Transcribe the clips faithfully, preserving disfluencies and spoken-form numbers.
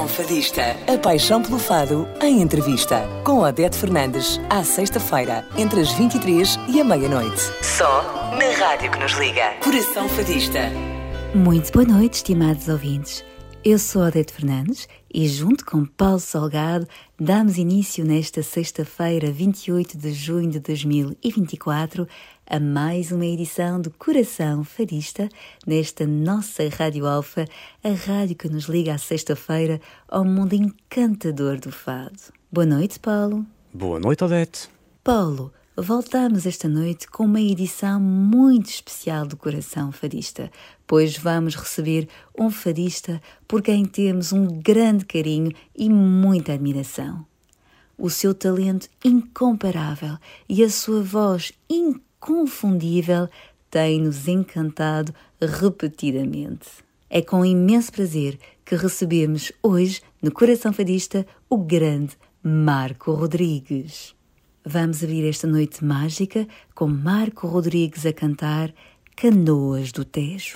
Coração Fadista. A paixão pelo fado em entrevista. Com Odete Fernandes, à sexta-feira, entre as vinte e três e a meia-noite. Só na rádio que nos liga. Coração Fadista. Muito boa noite, estimados ouvintes. Eu sou Odete Fernandes e, junto com Paulo Salgado, damos início nesta sexta-feira, vinte e oito de junho de dois mil e vinte e quatro, a mais uma edição do Coração Fadista, nesta nossa Rádio Alfa, a rádio que nos liga à sexta-feira ao mundo encantador do fado. Boa noite, Paulo. Boa noite, Odete. Paulo, voltamos esta noite com uma edição muito especial do Coração Fadista, pois vamos receber um fadista por quem temos um grande carinho e muita admiração. O seu talento incomparável e a sua voz inconfundível têm-nos encantado repetidamente. É com imenso prazer que recebemos hoje, no Coração Fadista, o grande Marco Rodrigues. Vamos abrir esta noite mágica com Marco Rodrigues a cantar Canoas do Tejo.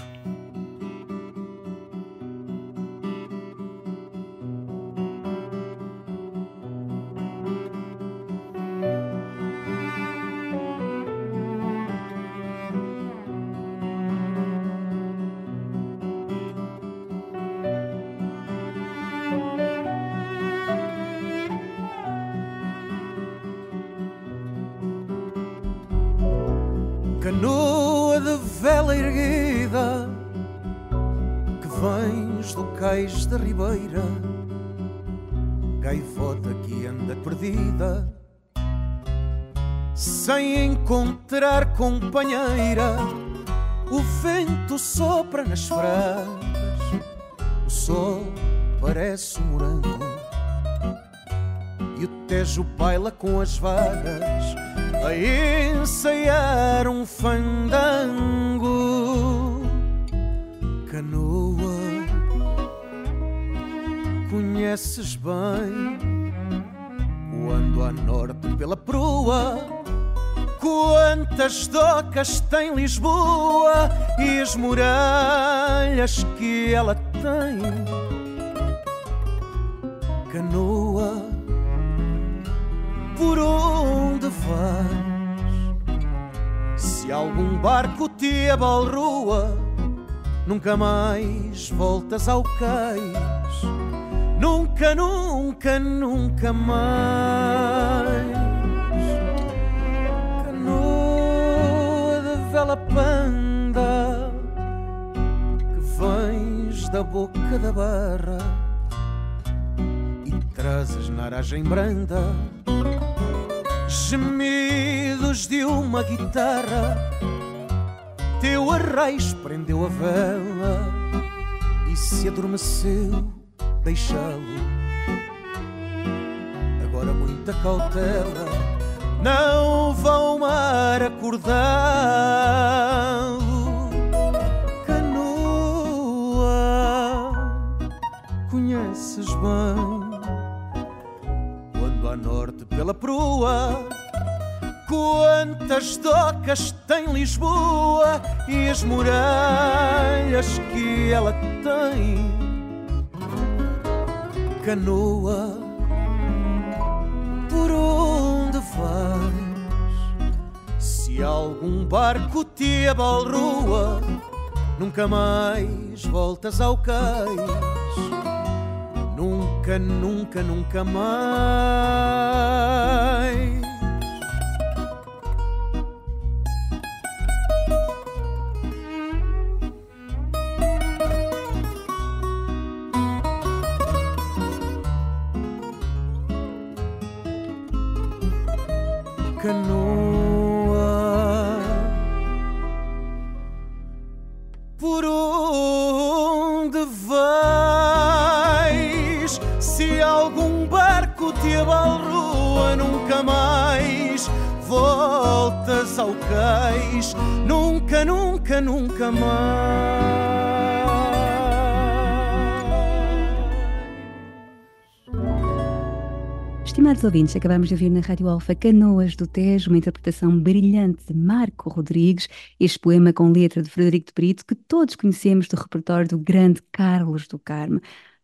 Canoa de vela erguida, que vens do cais da ribeira, gaivota que anda perdida, sem encontrar companheira. O vento sopra nas fragas, o sol parece um morango, e o Tejo baila com as vagas a ensaiar um fandango. Canoa, conheces bem quando a norte pela proa, quantas docas tem Lisboa e as muralhas que ela tem. Canoa, por onde vais? Se algum barco te abalroa, nunca mais voltas ao cais. Nunca, nunca, nunca mais. Canoa de vela panda, que vens da boca da barra e trazes na aragem branda gemidos de uma guitarra. Teu arraiz prendeu a vela e se adormeceu, deixá-lo. Agora muita cautela, não vão mar acordá-lo. Canoa, conheces bem quando a norte pela proa, quantas docas tem Lisboa e as muralhas que ela tem. Canoa, por onde vais? Se algum barco te abalroa, nunca mais voltas ao cais. Nunca, nunca, nunca mais. Canoa, por onde vais? Se algum barco te abalroa, nunca mais voltas ao cais. Nunca, nunca, nunca mais. Estimados ouvintes, acabamos de ouvir na Rádio Alfa Canoas do Tejo, uma interpretação brilhante de Marco Rodrigues, este poema com letra de Frederico de Brito, que todos conhecemos do repertório do grande Carlos do Carmo.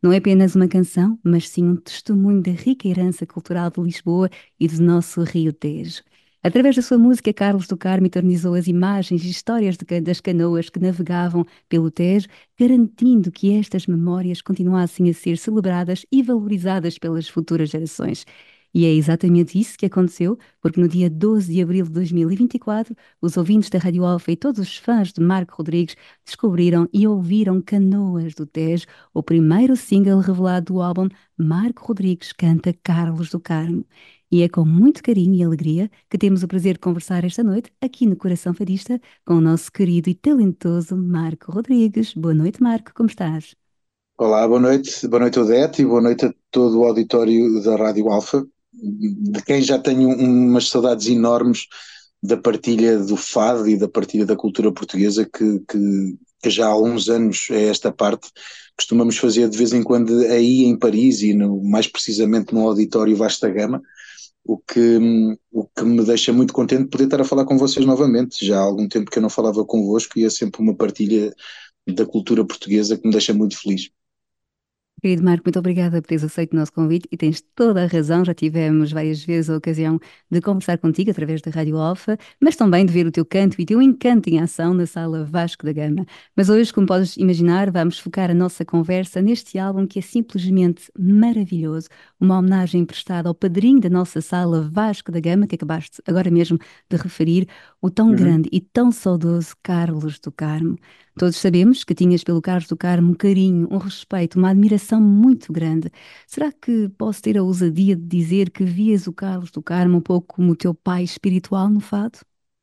Não é apenas uma canção, mas sim um testemunho da rica herança cultural de Lisboa e do nosso Rio Tejo. Através da sua música, Carlos do Carmo eternizou as imagens e histórias de, das canoas que navegavam pelo Tejo, garantindo que estas memórias continuassem a ser celebradas e valorizadas pelas futuras gerações. E é exatamente isso que aconteceu, porque no dia doze de abril de dois mil e vinte e quatro, os ouvintes da Rádio Alfa e todos os fãs de Marco Rodrigues descobriram e ouviram Canoas do Tejo, o primeiro single revelado do álbum Marco Rodrigues Canta Carlos do Carmo. E é com muito carinho e alegria que temos o prazer de conversar esta noite, aqui no Coração Fadista, com o nosso querido e talentoso Marco Rodrigues. Boa noite, Marco, como estás? Olá, boa noite, boa noite Odete e boa noite a todo o auditório da Rádio Alfa, de quem já tenho umas saudades enormes da partilha do fado e da partilha da cultura portuguesa que, que, que já há alguns anos é esta parte, costumamos fazer de vez em quando aí em Paris e no, mais precisamente no auditório Vasta Gama, o que, o que me deixa muito contente de poder estar a falar com vocês novamente. Já há algum tempo que eu não falava convosco e é sempre uma partilha da cultura portuguesa que me deixa muito feliz. Querido Marco, muito obrigada por teres aceito o nosso convite e tens toda a razão, já tivemos várias vezes a ocasião de conversar contigo através da Rádio Alfa, mas também de ver o teu canto e o teu encanto em ação na Sala Vasco da Gama. Mas hoje, como podes imaginar, vamos focar a nossa conversa neste álbum que é simplesmente maravilhoso, uma homenagem prestada ao padrinho da nossa Sala Vasco da Gama, que acabaste agora mesmo de referir, o tão uhum. grande e tão saudoso Carlos do Carmo. Todos sabemos que tinhas pelo Carlos do Carmo um carinho, um respeito, uma admiração muito grande. Será que posso ter a ousadia de dizer que vias o Carlos do Carmo um pouco como o teu pai espiritual no fado?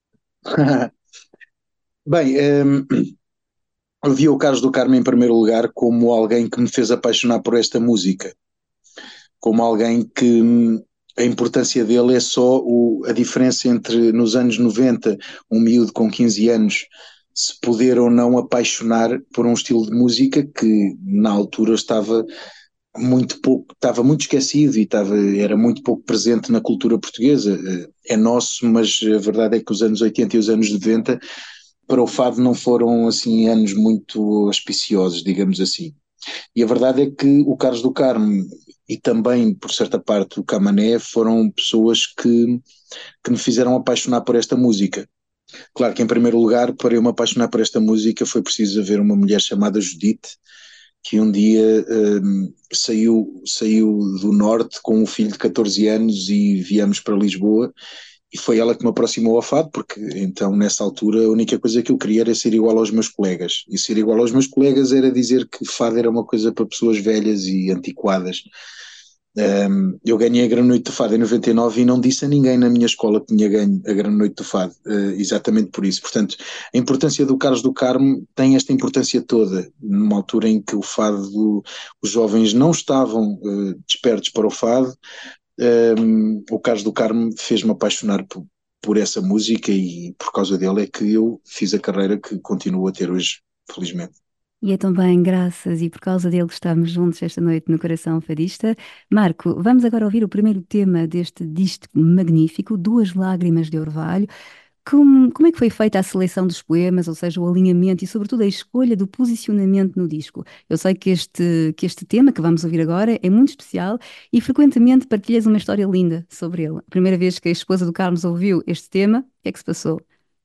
Bem, um, eu via o Carlos do Carmo em primeiro lugar como alguém que me fez apaixonar por esta música, como alguém que a importância dele é só o, a diferença entre nos anos noventa, um miúdo com quinze anos se poder ou não apaixonar por um estilo de música que na altura estava muito pouco, estava muito esquecido e estava, era muito pouco presente na cultura portuguesa. É nosso, mas a verdade é que os anos oitenta e os anos noventa para o fado não foram assim anos muito auspiciosos, digamos assim. E a verdade é que o Carlos do Carmo e também, por certa parte, o Camané foram pessoas que, que me fizeram apaixonar por esta música. Claro que em primeiro lugar, para eu me apaixonar por esta música foi preciso haver uma mulher chamada Judite, que um dia um, saiu, saiu do norte com um filho de catorze anos e viemos para Lisboa, e foi ela que me aproximou ao fado, porque então nessa altura a única coisa que eu queria era ser igual aos meus colegas, e ser igual aos meus colegas era dizer que fado era uma coisa para pessoas velhas e antiquadas. Um, eu ganhei a Grande Noite do Fado em noventa e nove e não disse a ninguém na minha escola que tinha ganho a Grande Noite do Fado, uh, exatamente por isso. Portanto, a importância do Carlos do Carmo tem esta importância toda, numa altura em que o fado, os jovens não estavam uh, despertos para o fado. Um, o Carlos do Carmo fez-me apaixonar por, por essa música e por causa dele é que eu fiz a carreira que continuo a ter hoje, felizmente. E é também graças e por causa dele que estamos juntos esta noite no Coração Fadista. Marco, vamos agora ouvir o primeiro tema deste disco magnífico, Duas Lágrimas de Orvalho. Como, como é que foi feita a seleção dos poemas, ou seja, o alinhamento e sobretudo a escolha do posicionamento no disco? Eu sei que este, que este tema que vamos ouvir agora é muito especial e frequentemente partilhas uma história linda sobre ele. A primeira vez que a esposa do Carlos ouviu este tema, o que é que se passou?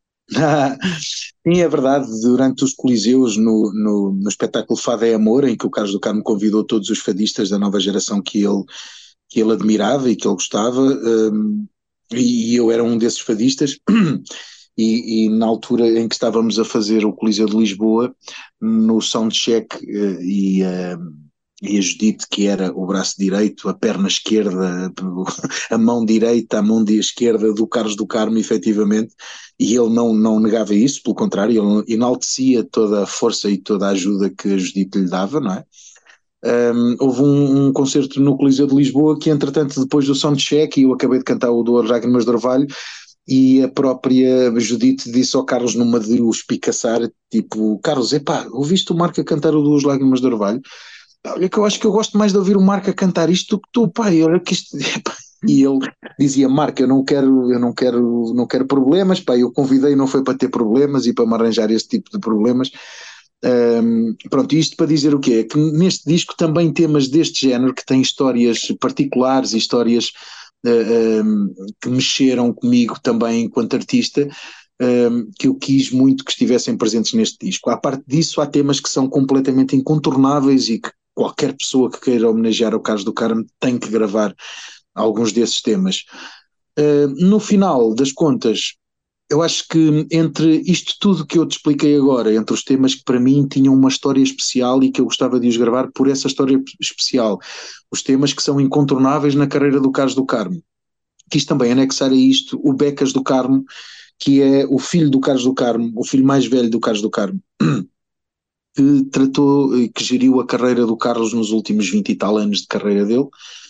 Sim, é verdade, durante os Coliseus no, no, no espetáculo Fado é Amor, em que o Carlos do Carmo convidou todos os fadistas da nova geração que ele, que ele admirava e que ele gostava, um, e eu era um desses fadistas, e, e na altura em que estávamos a fazer o Coliseu de Lisboa, no soundcheck, uh, e uh, e a Judite, que era o braço direito, a perna esquerda, a mão direita, a mão esquerda do Carlos do Carmo, efetivamente, e ele não, não negava isso, pelo contrário, ele enaltecia toda a força e toda a ajuda que a Judite lhe dava, não é? Um, houve um, um concerto no Coliseu de Lisboa que, entretanto, depois do soundcheck, eu acabei de cantar o Duas Lágrimas de Orvalho, e a própria Judite disse ao Carlos, numa de o espicaçar, tipo, Carlos, epá, ouviste o Marco a cantar o Duas Lágrimas de Orvalho? Olha que eu acho que eu gosto mais de ouvir o Marco a cantar isto do que tu, pai, olha que isto... E ele dizia, Marco, eu não quero, eu não quero, não quero problemas, pá, eu convidei não foi para ter problemas e para me arranjar este tipo de problemas, Um, pronto, isto para dizer o quê? É que neste disco também temas deste género, que têm histórias particulares e histórias uh, um, que mexeram comigo também enquanto artista, um, que eu quis muito que estivessem presentes neste disco. À parte disso, há temas que são completamente incontornáveis e que qualquer pessoa que queira homenagear o Carlos do Carmo tem que gravar alguns desses temas. Uh, no final das contas, eu acho que entre isto tudo que eu te expliquei agora, entre os temas que para mim tinham uma história especial e que eu gostava de os gravar por essa história especial, os temas que são incontornáveis na carreira do Carlos do Carmo, quis também anexar a isto o Becas do Carmo, que é o filho do Carlos do Carmo, o filho mais velho do Carlos do Carmo, que tratou e que geriu a carreira do Carlos nos últimos vinte e tal anos de carreira dele.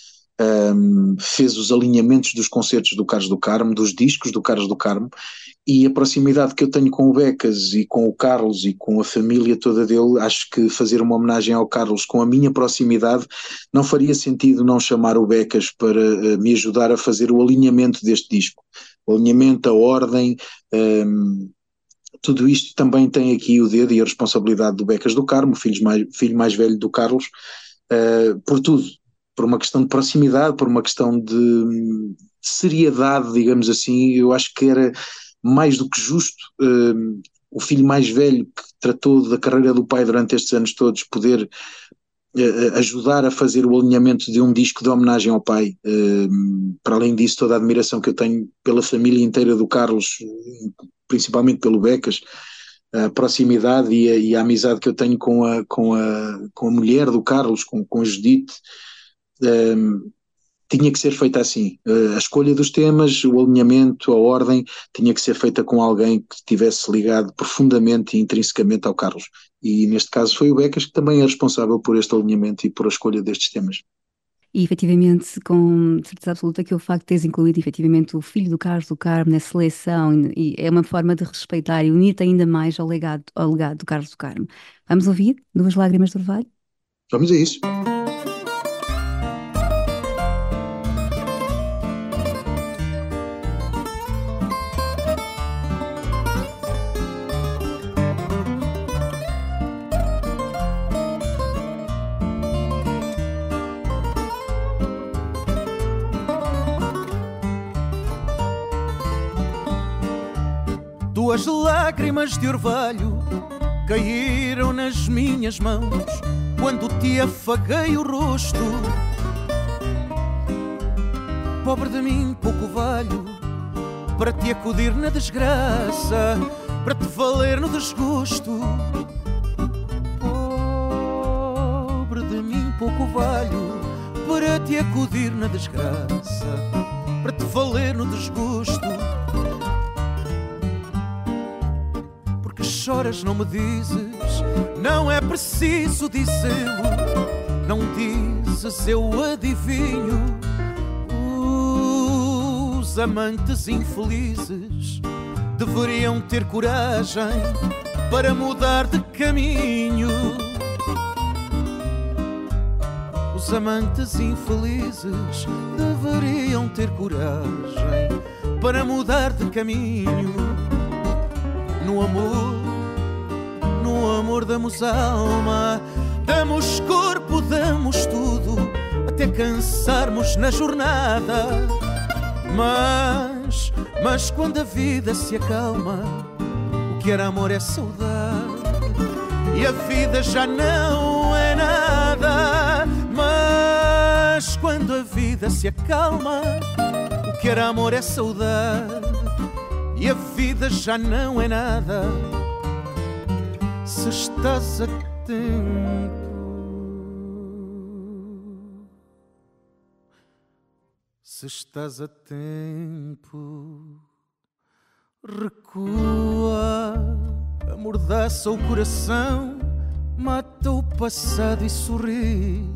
Um, fez os alinhamentos dos concertos do Carlos do Carmo, dos discos do Carlos do Carmo, e a proximidade que eu tenho com o Becas e com o Carlos e com a família toda dele, acho que fazer uma homenagem ao Carlos com a minha proximidade não faria sentido não chamar o Becas para uh, me ajudar a fazer o alinhamento deste disco, o alinhamento, a ordem, um, tudo isto também tem aqui o dedo e a responsabilidade do Becas do Carmo, filho mais, filho mais velho do Carlos, uh, por tudo, por uma questão de proximidade, por uma questão de, de seriedade, digamos assim. Eu acho que era mais do que justo uh, o filho mais velho que tratou da carreira do pai durante estes anos todos poder uh, ajudar a fazer o alinhamento de um disco de homenagem ao pai. Uh, para além disso, toda a admiração que eu tenho pela família inteira do Carlos, principalmente pelo Becas, a proximidade e a, e a amizade que eu tenho com a, com a, com a mulher do Carlos, com, com a Judite. Um, tinha que ser feita assim, uh, a escolha dos temas, o alinhamento, a ordem tinha que ser feita com alguém que estivesse ligado profundamente e intrinsecamente ao Carlos, e neste caso foi o Becas, que também é responsável por este alinhamento e por a escolha destes temas. E efetivamente, com certeza absoluta, que o facto de teres incluído efetivamente o filho do Carlos do Carmo na seleção e é uma forma de respeitar e unir-te ainda mais ao legado, ao legado do Carlos do Carmo. Vamos ouvir Duas Lágrimas do Orvalho? Vamos a isso. Duas lágrimas de orvalho caíram nas minhas mãos quando te afaguei o rosto. Pobre de mim, pouco valho para te acudir na desgraça, para te valer no desgosto. Pobre de mim, pouco valho para te acudir na desgraça, para te valer no desgosto. Choras, não me dizes, não é preciso dizê-lo, não dizes, eu adivinho. Os amantes infelizes deveriam ter coragem para mudar de caminho. Os amantes infelizes deveriam ter coragem para mudar de caminho. No amor, no amor damos alma, damos corpo, damos tudo, até cansarmos na jornada. Mas, mas quando a vida se acalma, o que era amor é saudade, e a vida já não é nada. Mas quando a vida se acalma, o que era amor é saudade, e a vida já não é nada. Se estás a tempo, se estás a tempo, recua, amordaça o coração, mata o passado e sorri.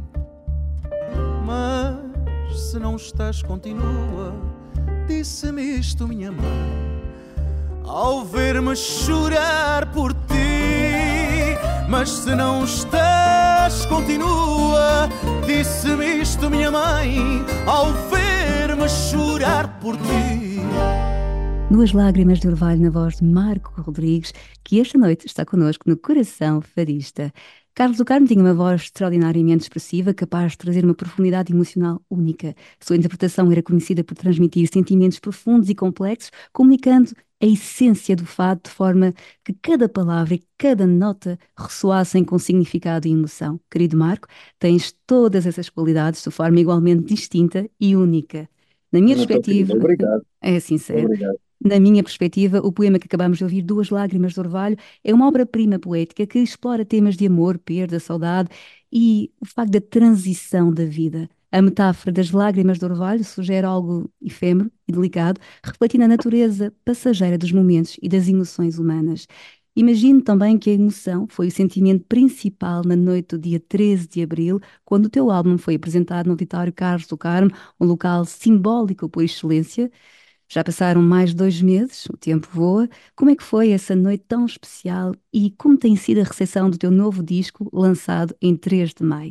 Mas se não estás, continua, disse-me isto minha mãe ao ver-me chorar por ti. Mas se não estás, continua, disse-me isto minha mãe ao ver-me chorar por ti. Duas Lágrimas de Orvalho na voz de Marco Rodrigues, que esta noite está connosco no Coração Fadista. Carlos do Carmo tinha uma voz extraordinariamente expressiva, capaz de trazer uma profundidade emocional única. Sua interpretação era conhecida por transmitir sentimentos profundos e complexos, comunicando a essência do fado de forma que cada palavra e cada nota ressoassem com significado e emoção. Querido Marco, tens todas essas qualidades de forma igualmente distinta e única. Na minha Muito perspectiva, obrigado. é sincero, Obrigado. Na minha perspectiva, o poema que acabamos de ouvir, Duas Lágrimas de Orvalho, é uma obra-prima poética que explora temas de amor, perda, saudade e o facto da transição da vida. A metáfora das lágrimas de orvalho sugere algo efêmero e delicado, refletindo a natureza passageira dos momentos e das emoções humanas. Imagino também que a emoção foi o sentimento principal na noite do dia treze de abril, quando o teu álbum foi apresentado no Auditório Carlos do Carmo, um local simbólico por excelência. Já passaram mais de dois meses, o tempo voa. Como é que foi essa noite tão especial e como tem sido a recepção do teu novo disco, lançado em três de maio?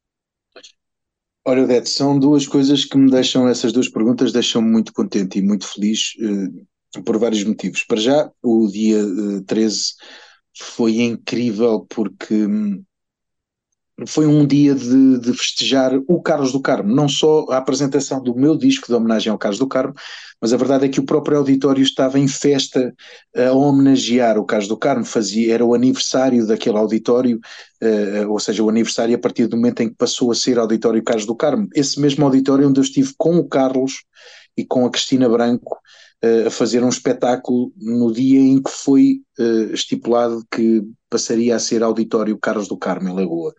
Olha, Odete, são duas coisas que me deixam, essas duas perguntas deixam-me muito contente e muito feliz eh, por vários motivos. Para já, o dia eh, treze foi incrível porque hum, foi um dia de, de festejar o Carlos do Carmo, não só a apresentação do meu disco de homenagem ao Carlos do Carmo, mas a verdade é que o próprio auditório estava em festa a homenagear o Carlos do Carmo, fazia, era o aniversário daquele auditório, uh, ou seja, o aniversário a partir do momento em que passou a ser auditório Carlos do Carmo. Esse mesmo auditório onde eu estive com o Carlos e com a Cristina Branco uh, a fazer um espetáculo no dia em que foi uh, estipulado que passaria a ser auditório Carlos do Carmo, em Lagoa.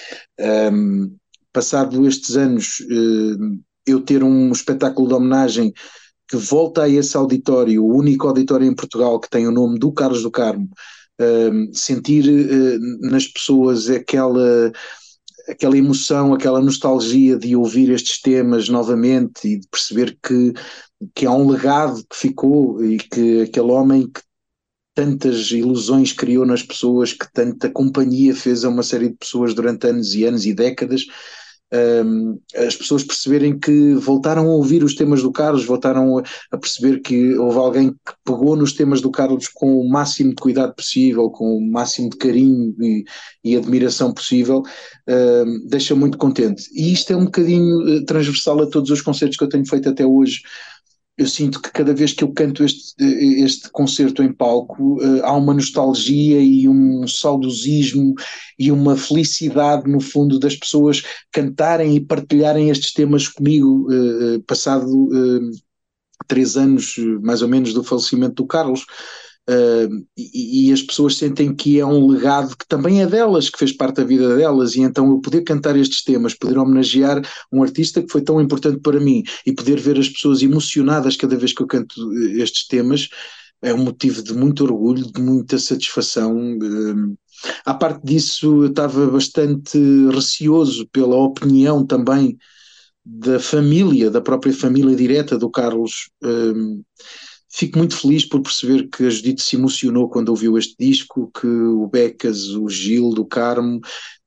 Um, passado estes anos, uh, eu ter um espetáculo de homenagem que volta a esse auditório, o único auditório em Portugal que tem o nome do Carlos do Carmo, uh, sentir uh, nas pessoas aquela, aquela emoção, aquela nostalgia de ouvir estes temas novamente e de perceber que, que há um legado que ficou e que aquele homem que tantas ilusões criou nas pessoas, que tanta companhia fez a uma série de pessoas durante anos e anos e décadas, um, as pessoas perceberem que voltaram a ouvir os temas do Carlos, voltaram a, a perceber que houve alguém que pegou nos temas do Carlos com o máximo de cuidado possível, com o máximo de carinho e, e admiração possível, um, deixa muito contente. E isto é um bocadinho transversal a todos os concertos que eu tenho feito até hoje. Eu sinto que cada vez que eu canto este, este concerto em palco, uh, há uma nostalgia e um saudosismo e uma felicidade no fundo das pessoas cantarem e partilharem estes temas comigo, uh, passado uh, três anos mais ou menos do falecimento do Carlos. Uh, e, e as pessoas sentem que é um legado que também é delas, que fez parte da vida delas, e então eu poder cantar estes temas, poder homenagear um artista que foi tão importante para mim e poder ver as pessoas emocionadas cada vez que eu canto estes temas é um motivo de muito orgulho, de muita satisfação. Uh, à parte disso, eu estava bastante receoso pela opinião também da família, da própria família direta do Carlos. uh, Fico muito feliz por perceber que a Judite se emocionou quando ouviu este disco, que o Becas, o Gil do Carmo,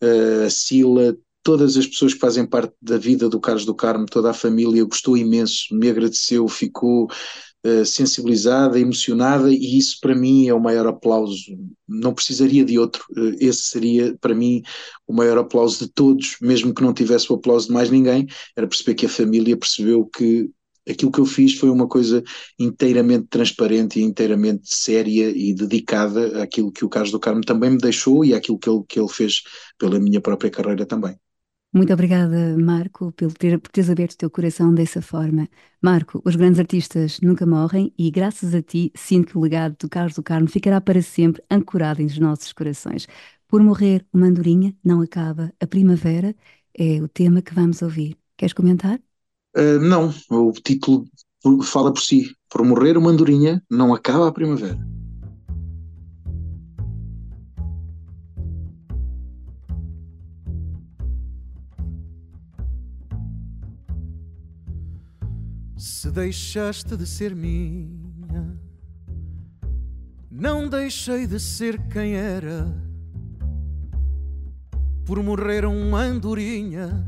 a Sila, todas as pessoas que fazem parte da vida do Carlos do Carmo, toda a família gostou imenso, me agradeceu, ficou uh, sensibilizada, emocionada, e isso para mim é o maior aplauso. Não precisaria de outro, uh, esse seria para mim o maior aplauso de todos, mesmo que não tivesse o aplauso de mais ninguém, era perceber que a família percebeu que aquilo que eu fiz foi uma coisa inteiramente transparente e inteiramente séria e dedicada àquilo que o Carlos do Carmo também me deixou e àquilo que ele, que ele fez pela minha própria carreira também. Muito obrigada, Marco, por, ter, por teres aberto o teu coração dessa forma. Marco, os grandes artistas nunca morrem e graças a ti sinto que o legado do Carlos do Carmo ficará para sempre ancorado nos nossos corações. Por morrer uma andorinha, não acaba a primavera, é o tema que vamos ouvir. Queres comentar? Uh, não, o título fala por si. Por morrer uma andorinha, não acaba a primavera. Se deixaste de ser minha, não deixei de ser quem era. Por morrer uma andorinha,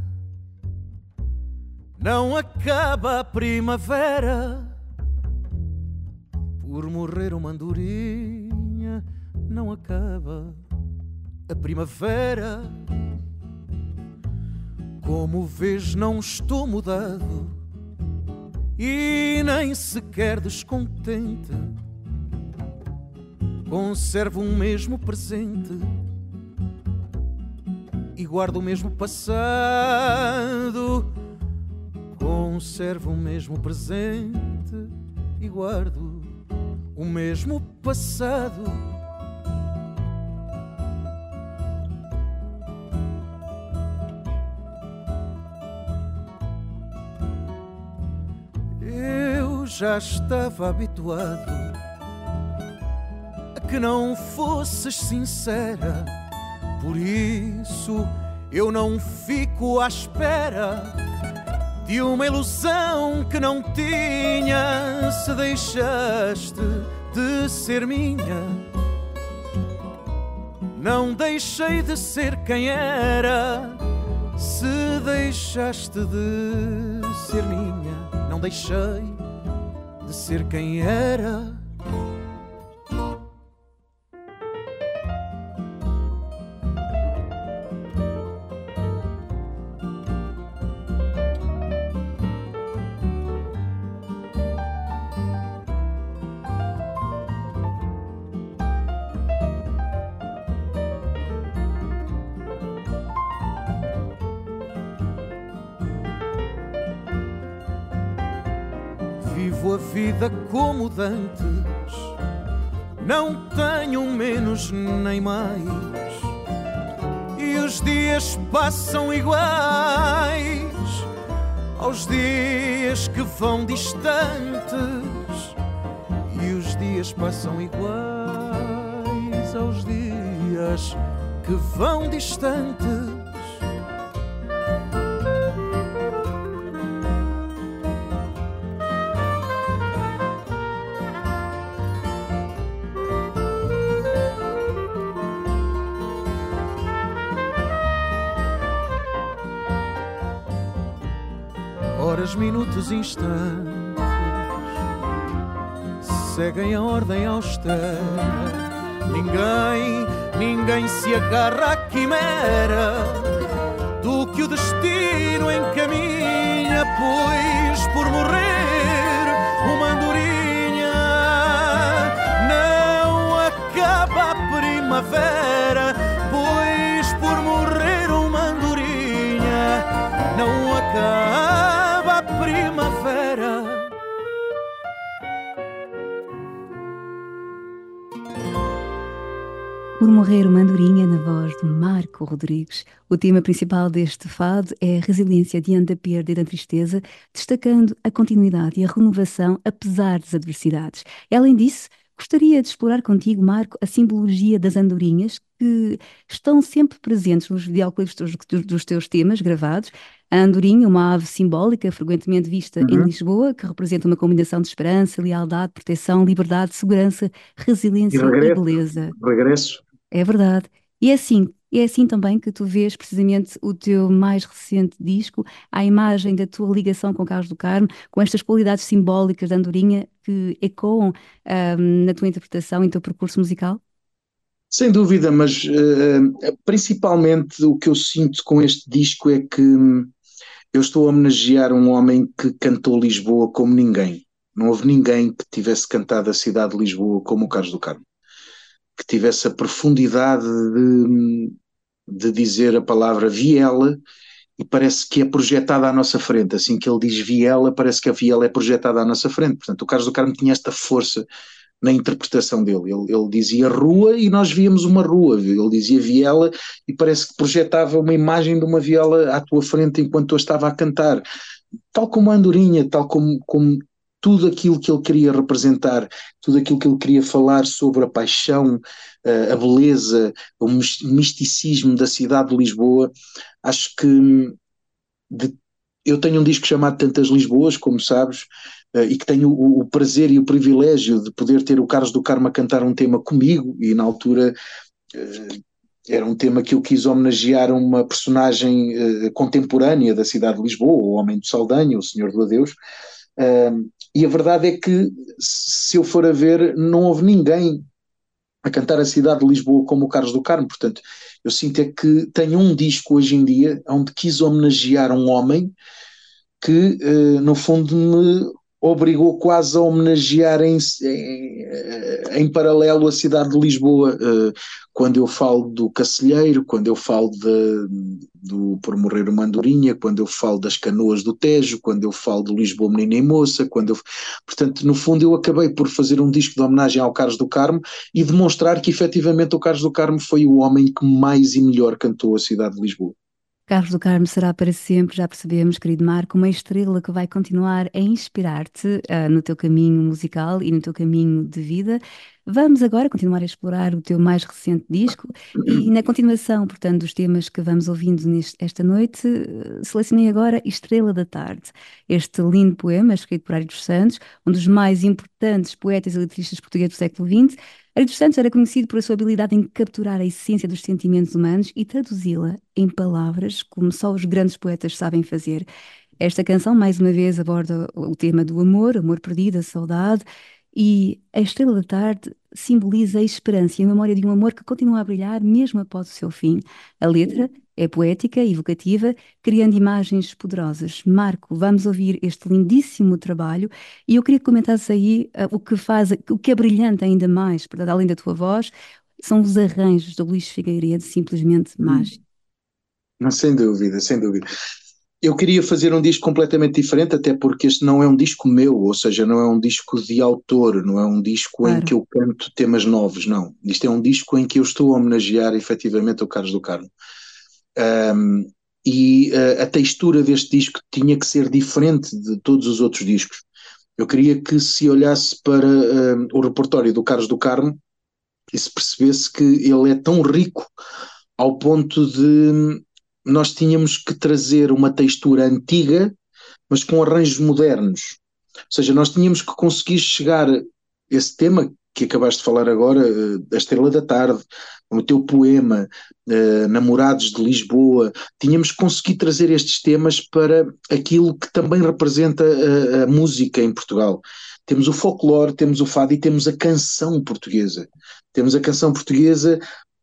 não acaba a primavera. Por morrer uma andorinha não acaba a primavera. Como vês, não estou mudado e nem sequer descontente. Conservo um mesmo presente e guardo o mesmo passado. Conservo o mesmo presente e guardo o mesmo passado. Eu já estava habituado a que não fosses sincera, por isso eu não fico à espera de uma ilusão que não tinha. Se deixaste de ser minha, não deixei de ser quem era. Se deixaste de ser minha, não deixei de ser quem era. Vivo a vida como dantes, não tenho menos nem mais, e os dias passam iguais aos dias que vão distantes, e os dias passam iguais aos dias que vão distantes. Horas, minutos, instantes seguem a ordem austera. Ninguém, ninguém se agarra à quimera do que o destino encaminha, pois por morrer uma andorinha não acaba a primavera, pois por morrer uma andorinha não acaba a primavera. Por morrer uma andorinha, na voz de Marco Rodrigues. O tema principal deste fado é a resiliência diante da perda e da tristeza, destacando a continuidade e a renovação apesar das adversidades. E, além disso, gostaria de explorar contigo, Marco, a simbologia das andorinhas que estão sempre presentes nos videoclipes dos, dos teus temas gravados. A andorinha, uma ave simbólica frequentemente vista uhum. em Lisboa, que representa uma combinação de esperança, lealdade, proteção, liberdade, segurança, resiliência e, regresso, e beleza. Regresso. É verdade. E é assim, é assim também que tu vês precisamente o teu mais recente disco, a imagem da tua ligação com Carlos do Carmo, com estas qualidades simbólicas da andorinha que ecoam um, na tua interpretação e no teu percurso musical? Sem dúvida, mas uh, principalmente o que eu sinto com este disco é que eu estou a homenagear um homem que cantou Lisboa como ninguém. Não houve ninguém que tivesse cantado a cidade de Lisboa como o Carlos do Carmo, que tivesse a profundidade de, de dizer a palavra viela e parece que é projetada à nossa frente. Assim que ele diz viela, parece que a viela é projetada à nossa frente. Portanto, o Carlos do Carmo tinha esta força na interpretação dele. Ele, ele dizia rua e nós víamos uma rua. Ele dizia viela e parece que projetava uma imagem de uma viela à tua frente enquanto eu estava a cantar. Tal como a andorinha, tal como... como tudo aquilo que ele queria representar, tudo aquilo que ele queria falar sobre a paixão, a beleza, o misticismo da cidade de Lisboa. Acho que de, eu tenho um disco chamado Tantas Lisboas, como sabes, e que tenho o, o prazer e o privilégio de poder ter o Carlos do Carmo a cantar um tema comigo, e na altura era um tema que eu quis homenagear uma personagem contemporânea da cidade de Lisboa, o Homem do Saldanha, o Senhor do Adeus. e a verdade é que, se eu for a ver, não houve ninguém a cantar a cidade de Lisboa como o Carlos do Carmo. Portanto, eu sinto é que tenho um disco hoje em dia onde quis homenagear um homem que, uh, no fundo, me obrigou quase a homenagear em, em, em paralelo a cidade de Lisboa, uh, quando eu falo do Cacilheiro, quando eu falo de, do Por Morrer uma Andorinha, quando eu falo das Canoas do Tejo, quando eu falo de Lisboa Menina e Moça, quando eu... Portanto, no fundo, eu acabei por fazer um disco de homenagem ao Carlos do Carmo e demonstrar que, efetivamente, o Carlos do Carmo foi o homem que mais e melhor cantou a cidade de Lisboa. Carlos do Carmo será para sempre, já percebemos, querido Marco, uma estrela que vai continuar a inspirar-te uh, no teu caminho musical e no teu caminho de vida. Vamos agora continuar a explorar o teu mais recente disco e, na continuação, portanto, dos temas que vamos ouvindo neste, esta noite, uh, selecionei agora Estrela da Tarde, este lindo poema escrito por Ari dos Santos, um dos mais importantes poetas e letristas portugueses do século vinte. Ari dos Santos era conhecido por a sua habilidade em capturar a essência dos sentimentos humanos e traduzi-la em palavras como só os grandes poetas sabem fazer. Esta canção, mais uma vez, aborda o tema do amor, amor perdido, a saudade, e a Estrela da Tarde simboliza a esperança e a memória de um amor que continua a brilhar mesmo após o seu fim. A letra é poética e evocativa, criando imagens poderosas. Marco, vamos ouvir este lindíssimo trabalho e eu queria que comentasses aí uh, o que faz, o que é brilhante ainda mais, portanto, além da tua voz, são os arranjos do Luís Figueiredo, simplesmente mágicos. Não, sem dúvida, sem dúvida. Eu queria fazer um disco completamente diferente, até porque este não é um disco meu, ou seja, não é um disco de autor, não é um disco claro. Em que eu canto temas novos, não. Isto é um disco em que eu estou a homenagear efetivamente o Carlos do Carmo. Um, e uh, a textura deste disco tinha que ser diferente de todos os outros discos. Eu queria que se olhasse para uh, o repertório do Carlos do Carmo e se percebesse que ele é tão rico ao ponto de nós tínhamos que trazer uma textura antiga, mas com arranjos modernos. Ou seja, nós tínhamos que conseguir chegar a esse tema que acabaste de falar agora, a Estrela da Tarde, o teu poema, uh, Namorados de Lisboa, tínhamos que conseguir trazer estes temas para aquilo que também representa a, a música em Portugal. Temos o folclore, temos o fado e temos a canção portuguesa. Temos a canção portuguesa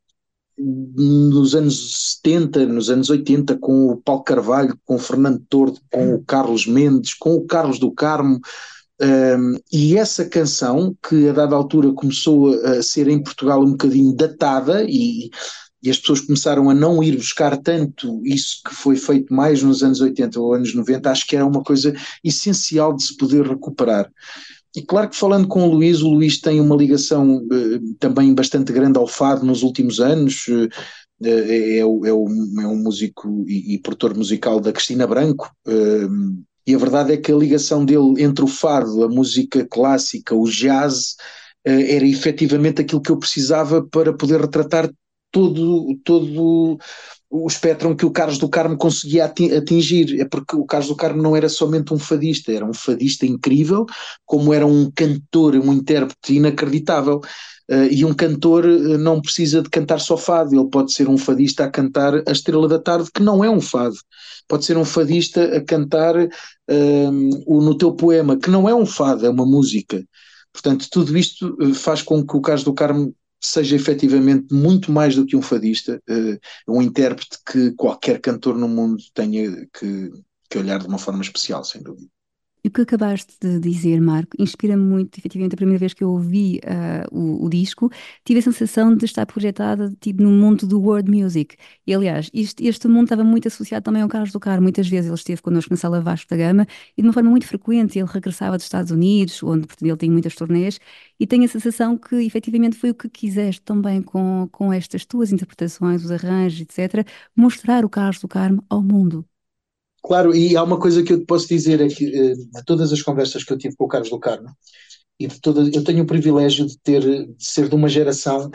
nos anos setenta, nos anos oitenta, com o Paulo Carvalho, com o Fernando Tordo, com o Carlos Mendes, com o Carlos do Carmo, um, e essa canção, que a dada altura começou a ser em Portugal um bocadinho datada, e, e as pessoas começaram a não ir buscar tanto isso que foi feito mais nos anos oitenta ou anos noventa, acho que era uma coisa essencial de se poder recuperar. E claro que falando com o Luís, o Luís tem uma ligação uh, também bastante grande ao fado nos últimos anos, uh, é, é, é, um, é um músico e, e produtor musical da Cristina Branco, uh, e a verdade é que a ligação dele entre o fado, a música clássica, o jazz, uh, era efetivamente aquilo que eu precisava para poder retratar todo, todo o espectro que o Carlos do Carmo conseguia atingir. É porque o Carlos do Carmo não era somente um fadista, era um fadista incrível, como era um cantor, um intérprete inacreditável. Uh, e um cantor uh, não precisa de cantar só fado, ele pode ser um fadista a cantar a Estrela da Tarde, que não é um fado. Pode ser um fadista a cantar uh, o No Teu Poema, que não é um fado, é uma música. Portanto, tudo isto uh, faz com que o Carlos do Carmo seja efetivamente muito mais do que um fadista, uh, um intérprete que qualquer cantor no mundo tenha que, que olhar de uma forma especial, sem dúvida. E o que acabaste de dizer, Marco, inspira-me muito. Efetivamente, a primeira vez que eu ouvi uh, o, o disco, tive a sensação de estar projetada tipo, no mundo do world music. E, aliás, este, este mundo estava muito associado também ao Carlos do Carmo. Muitas vezes ele esteve connosco na Sala Vasco da Gama e de uma forma muito frequente ele regressava dos Estados Unidos, onde portanto, ele tem muitas turnês, e tenho a sensação que efetivamente foi o que quiseste também com, com estas tuas interpretações, os arranjos, etcétera, mostrar o Carlos do Carmo ao mundo. Claro, e há uma coisa que eu te posso dizer, é que de todas as conversas que eu tive com o Carlos do Carmo, e de todas, eu tenho o privilégio de, ter, de ser de uma geração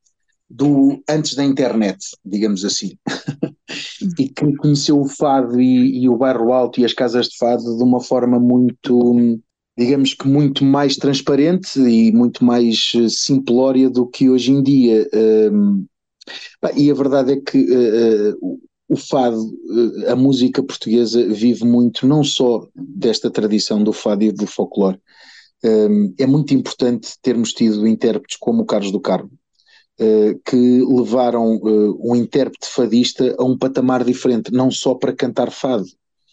do antes da internet, digamos assim, e que conheceu o fado e, e o bairro alto e as casas de fado de uma forma muito, digamos que muito mais transparente e muito mais simplória do que hoje em dia. Um, e a verdade é que uh, uh, o fado, a música portuguesa vive muito não só desta tradição do fado e do folclore. É muito importante termos tido intérpretes como o Carlos do Carmo, que levaram um intérprete fadista a um patamar diferente, não só para cantar fado.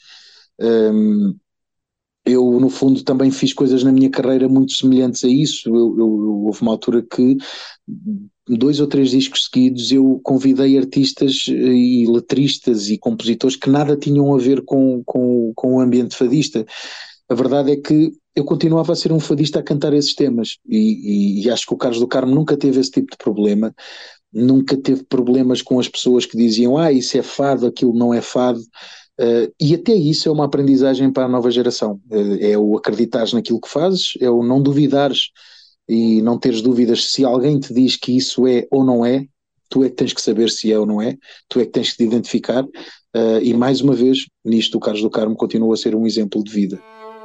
Eu, no fundo, também fiz coisas na minha carreira muito semelhantes a isso. Eu, eu, houve uma altura que, dois ou três discos seguidos, eu convidei artistas e letristas e compositores que nada tinham a ver com, com, com o ambiente fadista. A verdade é que eu continuava a ser um fadista a cantar esses temas e, e, e acho que o Carlos do Carmo nunca teve esse tipo de problema, nunca teve problemas com as pessoas que diziam ah, isso é fado, aquilo não é fado. Uh, e até isso é uma aprendizagem para a nova geração, uh, é o acreditares naquilo que fazes, é o não duvidares e não teres dúvidas. Se alguém te diz que isso é ou não é, tu é que tens que saber se é ou não é, tu é que tens que te identificar, uh, e mais uma vez, nisto o Carlos do Carmo continua a ser um exemplo de vida.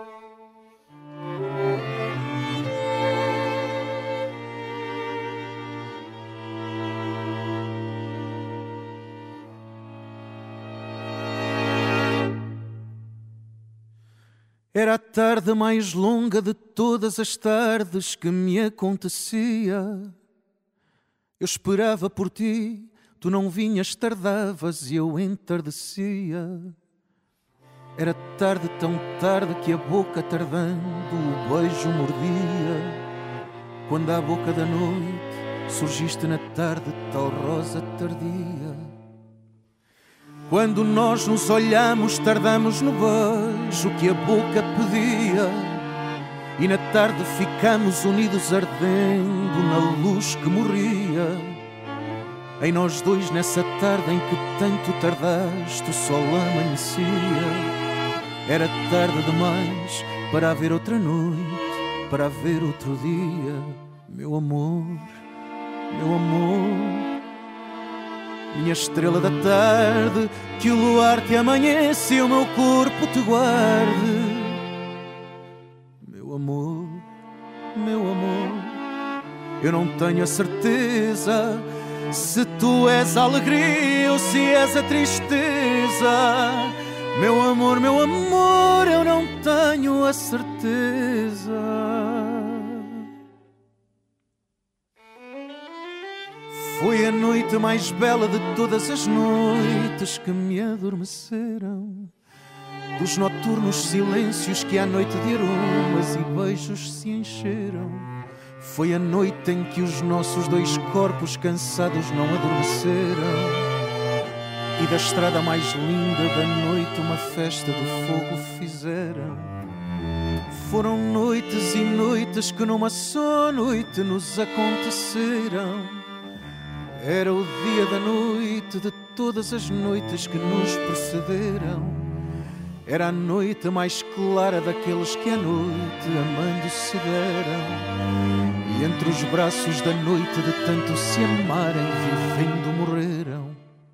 Era a tarde mais longa de todas as tardes que me acontecia. Eu esperava por ti, tu não vinhas, tardavas e eu entardecia. Era tarde, tão tarde que a boca tardando o beijo mordia. Quando à boca da noite surgiste na tarde, tal rosa tardia. Quando nós nos olhamos, tardamos no beijo que a boca pedia. E na tarde ficamos unidos ardendo na luz que morria. Em nós dois nessa tarde em que tanto tardaste, o sol amanhecia. Era tarde demais para haver outra noite, para haver outro dia. Meu amor, meu amor, minha estrela da tarde, que o luar te amanhece e o meu corpo te guarde. Meu amor, meu amor, eu não tenho a certeza se tu és a alegria ou se és a tristeza. Meu amor, meu amor, eu não tenho a certeza. Foi a noite mais bela de todas as noites que me adormeceram, dos noturnos silêncios que à noite de aromas e beijos se encheram. Foi a noite em que os nossos dois corpos cansados não adormeceram, e da estrada mais linda da noite uma festa de fogo fizeram. Foram noites e noites que numa só noite nos aconteceram. Era o dia da noite de todas as noites que nos precederam. Era a noite mais clara daqueles que à noite amando se deram. E entre os braços da noite de tanto se amarem, vivendo morreram.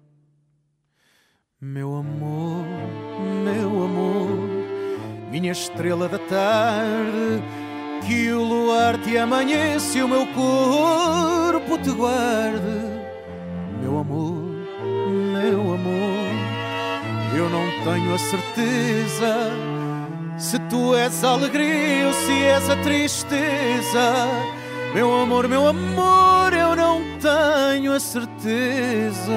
Meu amor, meu amor, minha estrela da tarde, que o luar te amanhece e o meu corpo te guarde. Meu amor, meu amor, eu não tenho a certeza se tu és a alegria ou se és a tristeza. Meu amor, meu amor, eu não tenho a certeza.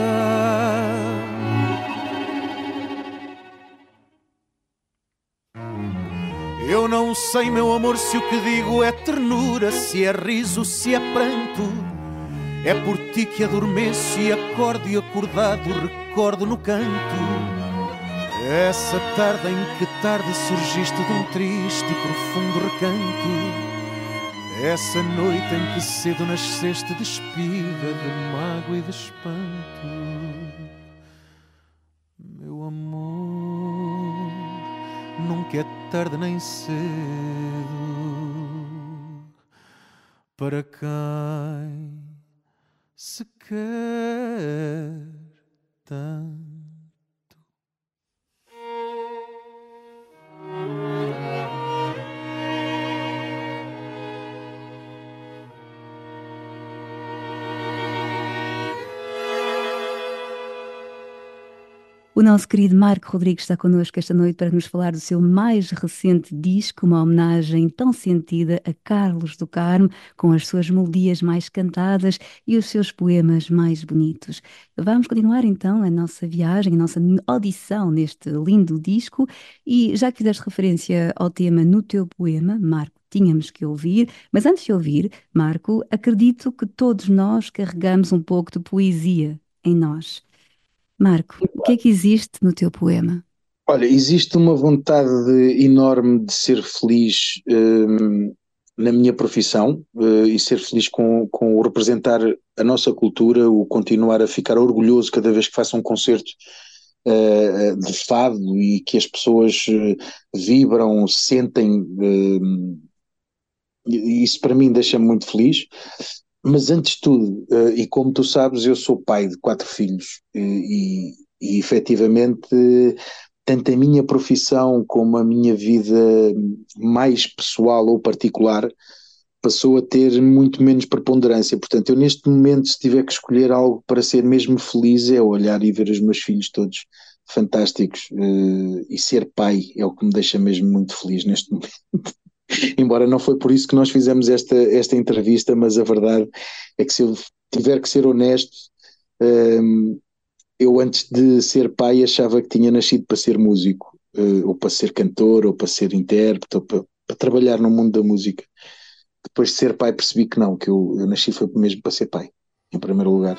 Eu não sei, meu amor, se o que digo é ternura, se é riso, se é pranto. É por ti que adormeço e acordo, e acordado recordo no canto essa tarde em que tarde surgiste de um triste e profundo recanto. Essa noite em que cedo nasceste despida de mágoa e de espanto. Meu amor, nunca é tarde nem cedo para quem se quer tanto. O nosso querido Marco Rodrigues está connosco esta noite para nos falar do seu mais recente disco, uma homenagem tão sentida a Carlos do Carmo, com as suas melodias mais cantadas e os seus poemas mais bonitos. Vamos continuar então a nossa viagem, a nossa audição neste lindo disco, e já que fizeste referência ao tema No Teu Poema, Marco, tínhamos que ouvir, mas antes de ouvir, Marco, acredito que todos nós carregamos um pouco de poesia em nós. Marco, o que é que existe no teu poema? Olha, existe uma vontade de- enorme de ser feliz hum, na minha profissão, eh, e ser feliz com, com o representar a nossa cultura, o continuar a ficar orgulhoso cada vez que faço um concerto eh, de fado e que as pessoas eh, vibram, sentem, hum, e isso para mim deixa-me muito feliz. Mas antes de tudo, eh, e como tu sabes, eu sou pai de quatro filhos, eh, e, e efetivamente, eh, tanto a minha profissão como a minha vida mais pessoal ou particular passou a ter muito menos preponderância. Portanto, eu neste momento, se tiver que escolher algo para ser mesmo feliz, é olhar e ver os meus filhos todos fantásticos, eh, e ser pai é o que me deixa mesmo muito feliz neste momento. Embora não foi por isso que nós fizemos esta, esta entrevista, mas a verdade é que, se eu tiver que ser honesto, hum, eu antes de ser pai achava que tinha nascido para ser músico, eh, ou para ser cantor, ou para ser intérprete, ou para, para trabalhar no mundo da música. Depois de ser pai percebi que não, que eu, eu nasci foi mesmo para ser pai, em primeiro lugar.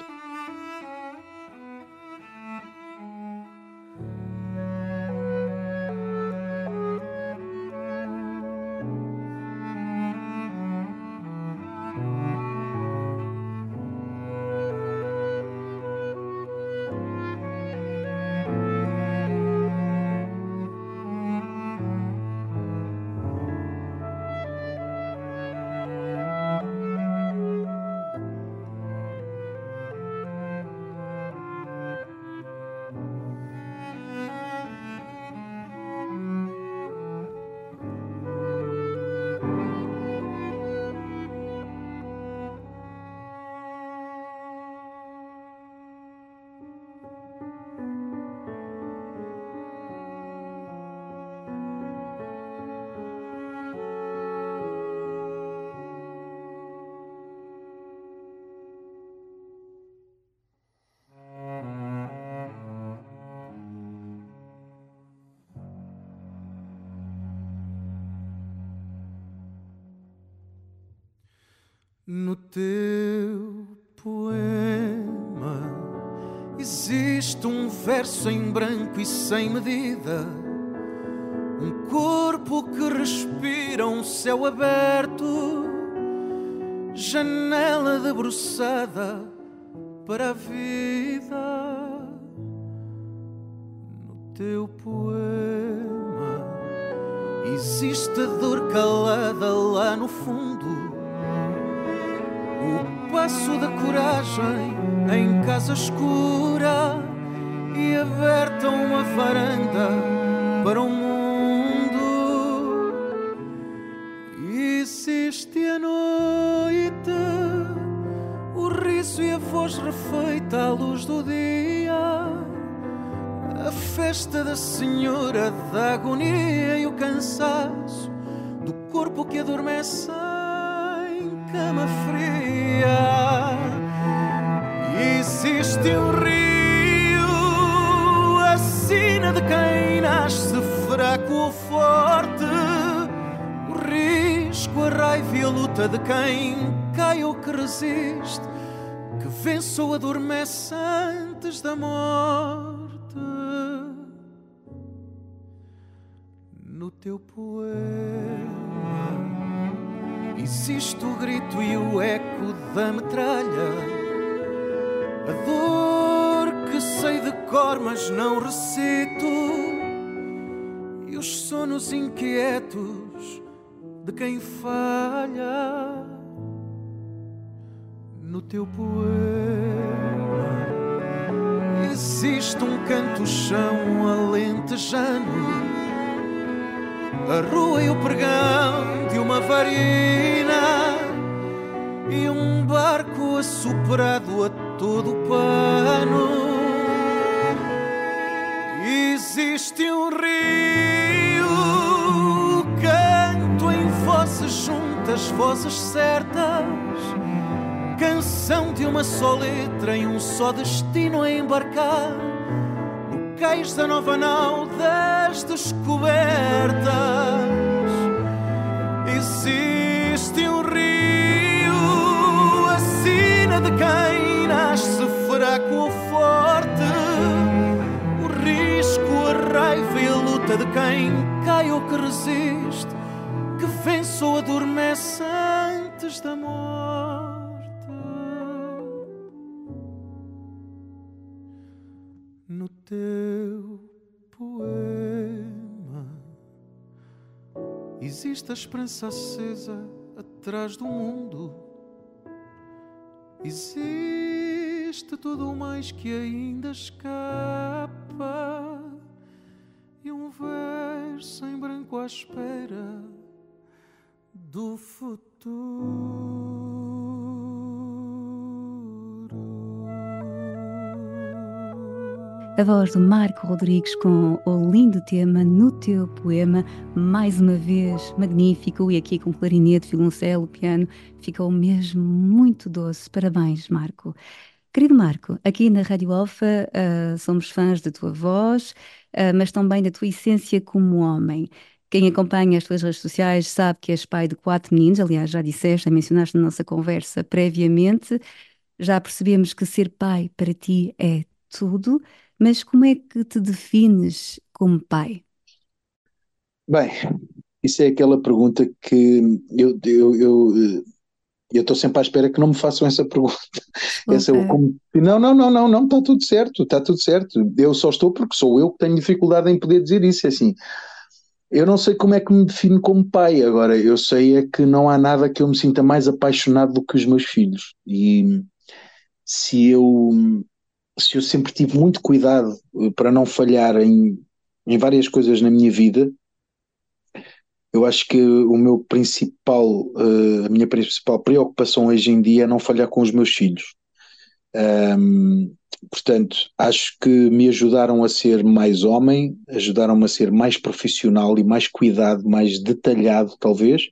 No teu poema existe um verso em branco e sem medida, um corpo que respira um céu aberto, janela debruçada para a vida. No teu poema existe a dor calada lá no fundo, o passo da coragem em casa escura e aberta uma varanda para o mundo. Existe a noite, o riso e a voz refeita à luz do dia, a festa da senhora da agonia e o cansaço do corpo que adormece cama fria. Existe um rio, a sina de quem nasce fraco ou forte, o risco, a raiva e a luta de quem cai ou que resiste, que vence ou adormece antes da morte. No teu poema existe o grito e o eco da metralha, a dor que sei de cor mas não recito, e os sonos inquietos de quem falha. No teu poema existe um canto-chão alentejano, a rua e o pregão de uma varina e um barco assoprado a todo o pano. Existe um rio, canto em vozes juntas, vozes certas, canção de uma só letra e um só destino a embarcar no cais da nova nau das descobertas. Existe um rio, a sina de quem nasce fraco ou forte, o risco, a raiva e a luta de quem cai ou que resiste, que vence ou adormece antes da morte. No teu poema existe a esperança acesa atrás do mundo. Existe tudo o mais que ainda escapa e um verso em branco à espera do futuro. A voz do Marco Rodrigues com o lindo tema No Teu Poema, mais uma vez magnífico, e aqui com clarinete, violoncelo, piano, ficou mesmo muito doce. Parabéns, Marco. Querido Marco, aqui na Rádio Alfa uh, somos fãs da tua voz, uh, mas também da tua essência como homem. Quem acompanha as tuas redes sociais sabe que és pai de quatro meninos, aliás, já disseste, já mencionaste na nossa conversa previamente, já percebemos que ser pai para ti é tudo, mas como é que te defines como pai? Bem, isso é aquela pergunta que eu eu eu eu estou sempre à espera que não me façam essa pergunta. Essa, eu, como, não, não, não, não, não, está tudo certo, está tudo certo. Eu só estou porque sou eu que tenho dificuldade em poder dizer isso, assim. Eu não sei como é que me defino como pai, agora eu sei é que não há nada que eu me sinta mais apaixonado do que os meus filhos. E se eu, se eu sempre tive muito cuidado para não falhar em, em várias coisas na minha vida, eu acho que o meu principal, uh, a minha principal preocupação hoje em dia é não falhar com os meus filhos. Um, portanto, acho que me ajudaram a ser mais homem, ajudaram-me a ser mais profissional e mais cuidado, mais detalhado, talvez.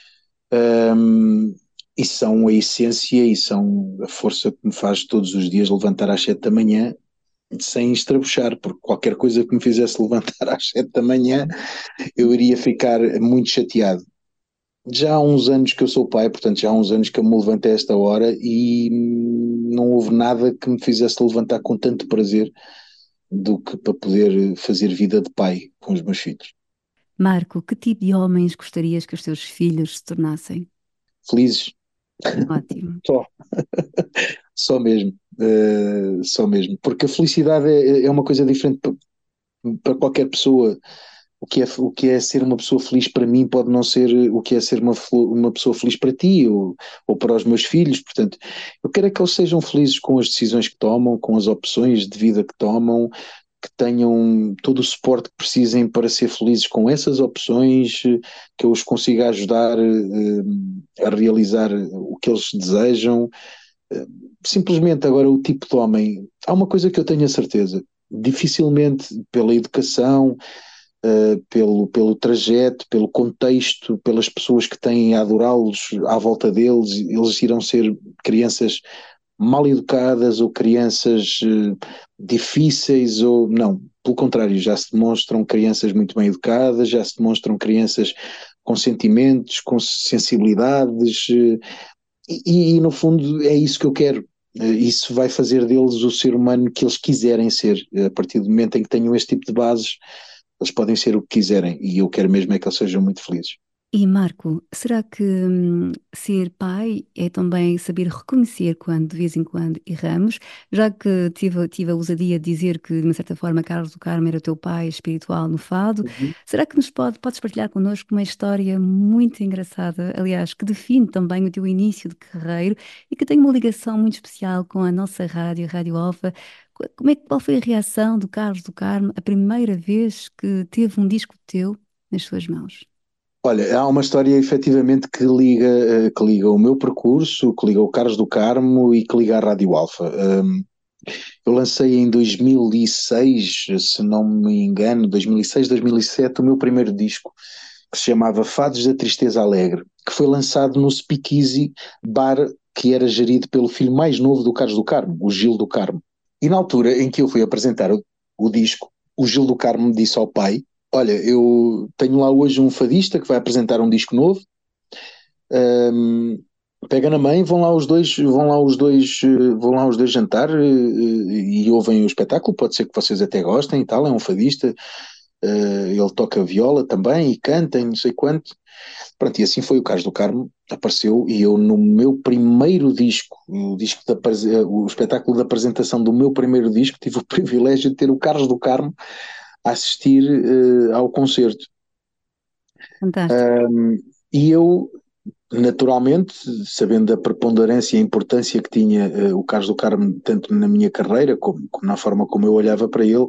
Um, e são a essência e são a força que me faz todos os dias levantar às sete da manhã sem estrabuchar, porque qualquer coisa que me fizesse levantar às sete da manhã eu iria ficar muito chateado. Já há uns anos que eu sou pai, portanto já há uns anos que eu me levanto a esta hora e não houve nada que me fizesse levantar com tanto prazer do que para poder fazer vida de pai com os meus filhos. Marco, que tipo de homens gostarias que os teus filhos se tornassem? Felizes. Ótimo. Só. Só mesmo. Uh, só mesmo. Porque a felicidade é, é uma coisa diferente para, para qualquer pessoa. O que, é, o que é ser uma pessoa feliz para mim pode não ser o que é ser uma, uma pessoa feliz para ti ou, ou para os meus filhos. Portanto, eu quero é que eles sejam felizes com as decisões que tomam, com as opções de vida que tomam, que tenham todo o suporte que precisem para ser felizes com essas opções, que eu os consiga ajudar uh, a realizar o que eles desejam. Uh, simplesmente agora o tipo de homem, há uma coisa que eu tenho a certeza, dificilmente pela educação, Uh, pelo, pelo trajeto, pelo contexto, pelas pessoas que têm a adorá-los à volta deles, eles irão ser crianças mal educadas ou crianças uh, difíceis ou não, pelo contrário, já se demonstram crianças muito bem educadas, já se demonstram crianças com sentimentos, com sensibilidades uh, e, e no fundo é isso que eu quero. Uh, isso vai fazer deles o ser humano que eles quiserem ser, a partir do momento em que tenham este tipo de bases. Eles podem ser o que quiserem e eu quero mesmo é que eles sejam muito felizes. E Marco, será que hum, ser pai é também saber reconhecer quando de vez em quando erramos? Já que tive, tive a ousadia de dizer que de uma certa forma Carlos do Carmo era o teu pai espiritual no fado, uhum. Será que nos pode, podes partilhar connosco uma história muito engraçada, aliás, que define também o teu início de carreira e que tem uma ligação muito especial com a nossa rádio, a Rádio Alfa? Como é, qual foi a reação do Carlos do Carmo a primeira vez que teve um disco teu nas suas mãos? Olha, há uma história efetivamente que liga, que liga o meu percurso, que liga o Carlos do Carmo e que liga a Rádio Alfa. Um, Eu lancei em dois mil e seis, se não me engano, dois mil e seis, dois mil e sete, o meu primeiro disco, que se chamava Fados da Tristeza Alegre, que foi lançado no Speakeasy Bar, que era gerido pelo filho mais novo do Carlos do Carmo, o Gil do Carmo. E na altura em que eu fui apresentar o, o disco, o Gil do Carmo disse ao pai: olha, eu tenho lá hoje um fadista que vai apresentar um disco novo, um, pega na mãe, vão lá os dois, vão lá os dois, vão lá os dois jantar uh, e ouvem o espetáculo, pode ser que vocês até gostem e tal, é um fadista, uh, ele toca viola também e canta e não sei quanto. Pronto, e assim foi. O Carlos do Carmo apareceu e eu, no meu primeiro disco, o, disco da, o espetáculo de apresentação do meu primeiro disco, tive o privilégio de ter o Carlos do Carmo a assistir uh, ao concerto. Fantástico. Um, e eu, naturalmente, sabendo da preponderância e a importância que tinha uh, o Carlos do Carmo, tanto na minha carreira como, como na forma como eu olhava para ele,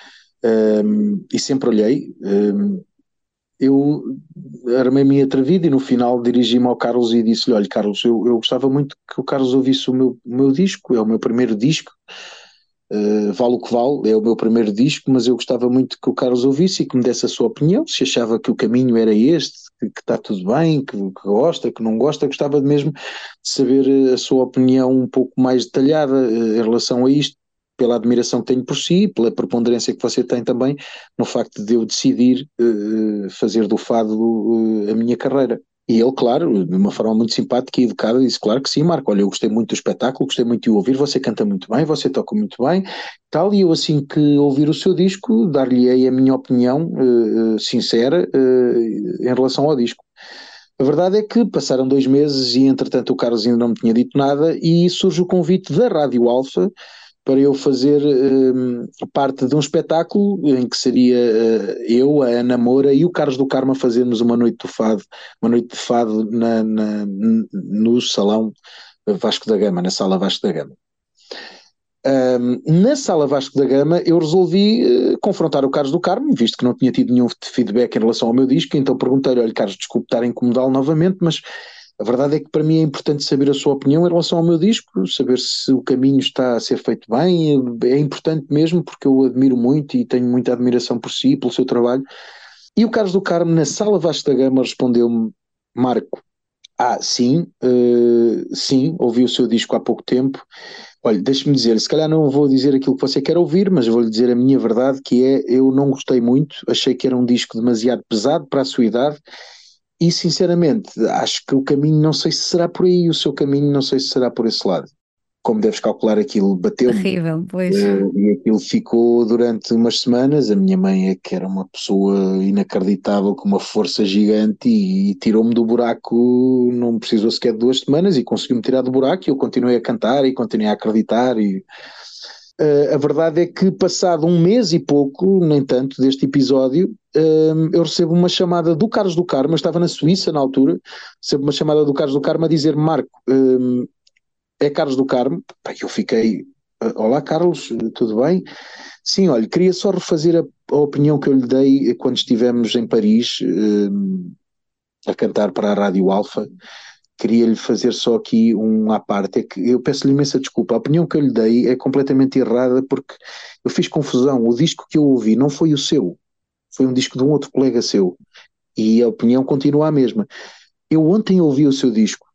um, e sempre olhei, um, eu armei-me atrevido e no final dirigi-me ao Carlos e disse-lhe: olha, Carlos, eu, eu gostava muito que o Carlos ouvisse o meu, o meu disco, é o meu primeiro disco, uh, vale o que vale, é o meu primeiro disco, mas eu gostava muito que o Carlos ouvisse e que me desse a sua opinião, se achava que o caminho era este, que, que está tudo bem, que, que gosta, que não gosta. Gostava mesmo de saber a sua opinião um pouco mais detalhada uh, em relação a isto, pela admiração que tenho por si, pela preponderância que você tem também no facto de eu decidir uh, fazer do fado uh, a minha carreira. E ele, claro, de uma forma muito simpática e educada, disse: claro que sim, Marco, olha, eu gostei muito do espetáculo, gostei muito de o ouvir, você canta muito bem, você toca muito bem, tal, e eu, assim que ouvir o seu disco, dar-lhe a minha opinião uh, sincera uh, em relação ao disco. A verdade é que passaram dois meses e, entretanto, o Carlos ainda não me tinha dito nada e surge o convite da Rádio Alfa para eu fazer um, parte de um espetáculo em que seria uh, eu, a Ana Moura e o Carlos do Carmo a fazermos uma noite do fado, uma noite de fado na, na, no Salão Vasco da Gama, na Sala Vasco da Gama. Um, na Sala Vasco da Gama eu resolvi uh, confrontar o Carlos do Carmo, visto que não tinha tido nenhum feedback em relação ao meu disco, então perguntei-lhe: olha, Carlos, desculpe estar a incomodá-lo novamente, mas a verdade é que para mim é importante saber a sua opinião em relação ao meu disco, saber se o caminho está a ser feito bem, é importante mesmo, porque eu o admiro muito e tenho muita admiração por si, pelo seu trabalho. E o Carlos do Carmo, na Sala Vasco da Gama, respondeu-me: Marco, ah, sim, uh, sim, ouvi o seu disco há pouco tempo. Olha, deixe-me dizer, se calhar não vou dizer aquilo que você quer ouvir, mas vou-lhe dizer a minha verdade, que é: eu não gostei muito, achei que era um disco demasiado pesado para a sua idade. E sinceramente, acho que o caminho, não sei se será por aí, o seu caminho, não sei se será por esse lado. Como deves calcular, aquilo bateu-me. Terrível, pois. Uh, e aquilo ficou durante umas semanas. A minha mãe é que era uma pessoa inacreditável, com uma força gigante, e, e tirou-me do buraco, não precisou sequer de duas semanas, e conseguiu-me tirar do buraco, e eu continuei a cantar e continuei a acreditar. E uh, a verdade é que, passado um mês e pouco, nem tanto, deste episódio, Um, eu recebo uma chamada do Carlos do Carmo. Eu estava na Suíça na altura, recebo uma chamada do Carlos do Carmo a dizer: Marco, um, é Carlos do Carmo. Eu fiquei: olá Carlos, tudo bem? Sim, olha, queria só refazer a, a opinião que eu lhe dei quando estivemos em Paris um, a cantar para a Rádio Alfa. Queria-lhe fazer só aqui um à parte. É que eu peço-lhe imensa desculpa, a opinião que eu lhe dei é completamente errada, porque eu fiz confusão. O disco que eu ouvi não foi o seu, foi um disco de um outro colega seu, e a opinião continua a mesma. Eu ontem ouvi o seu disco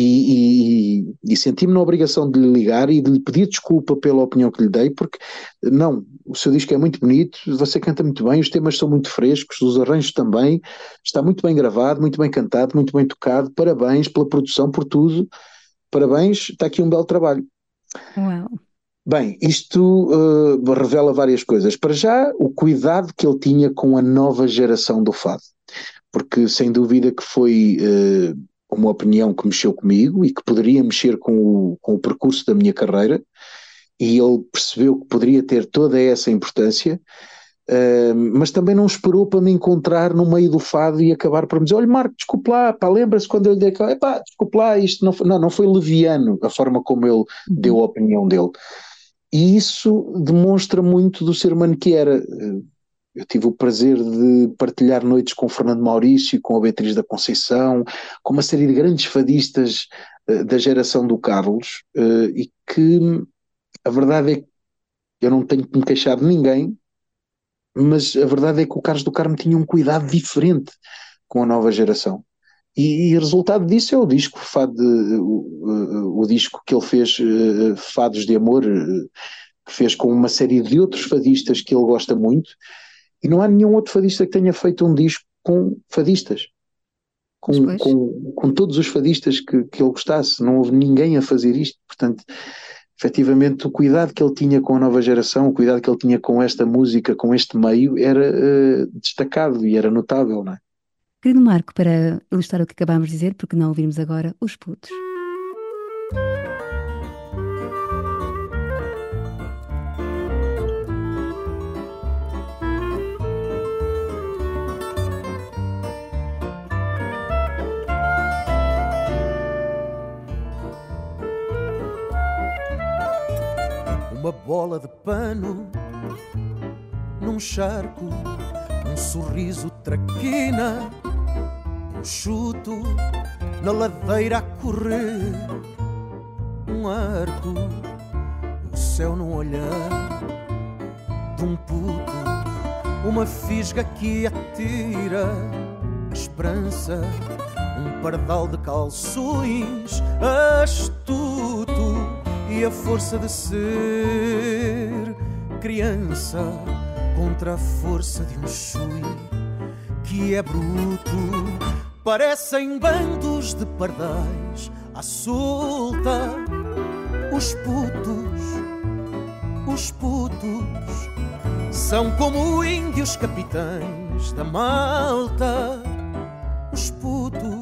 e, e, e senti-me na obrigação de lhe ligar e de lhe pedir desculpa pela opinião que lhe dei, porque não, o seu disco é muito bonito, você canta muito bem, os temas são muito frescos, os arranjos também, está muito bem gravado, muito bem cantado, muito bem tocado, parabéns pela produção, por tudo, parabéns, está aqui um belo trabalho. Uau. Bem, isto uh, revela várias coisas. Para já, o cuidado que ele tinha com a nova geração do fado, porque sem dúvida que foi uh, uma opinião que mexeu comigo e que poderia mexer com o, com o percurso da minha carreira, e ele percebeu que poderia ter toda essa importância, uh, mas também não esperou para me encontrar no meio do fado e acabar por me dizer: olha, Marco, desculpe lá, pá, lembra-se quando eu lhe dei aquela, epá, desculpe lá, isto não foi, não, não foi leviano a forma como ele deu a opinião dele. E isso demonstra muito do ser humano que era. Eu tive o prazer de partilhar noites com o Fernando Maurício, com a Beatriz da Conceição, com uma série de grandes fadistas uh, da geração do Carlos, uh, e que a verdade é que eu não tenho que me queixar de ninguém, mas a verdade é que o Carlos do Carmo tinha um cuidado diferente com a nova geração. E, e o resultado disso é o disco, Fado de, o, o, o disco que ele fez, uh, Fados de Amor, uh, que fez com uma série de outros fadistas que ele gosta muito, e não há nenhum outro fadista que tenha feito um disco com fadistas, com, com, com todos os fadistas que, que ele gostasse. Não houve ninguém a fazer isto. Portanto, efetivamente, o cuidado que ele tinha com a nova geração, o cuidado que ele tinha com esta música, com este meio, era uh, destacado e era notável, não é? Querido Marco, para ilustrar o que acabámos de dizer, porque não ouvirmos agora Os Putos. Uma bola de pano num charco, um sorriso traquina, um chuto na ladeira a correr, um arco, o céu num olhar de um puto, uma fisga que atira a esperança, um pardal de calções astuto e a força de ser criança contra a força de um chui que é bruto. Parecem bandos de pardais à solta. Os putos, os putos são como índios capitães da malta. Os putos,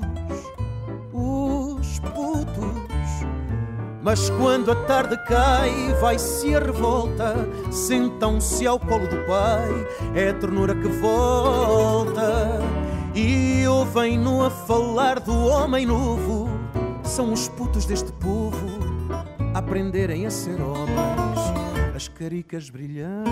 os putos. Mas quando a tarde cai, vai-se a revolta, sentam-se ao colo do pai, é a ternura que volta. E ouvem-no a falar do homem novo, são os putos deste povo a aprenderem a ser homens. As caricas brilhando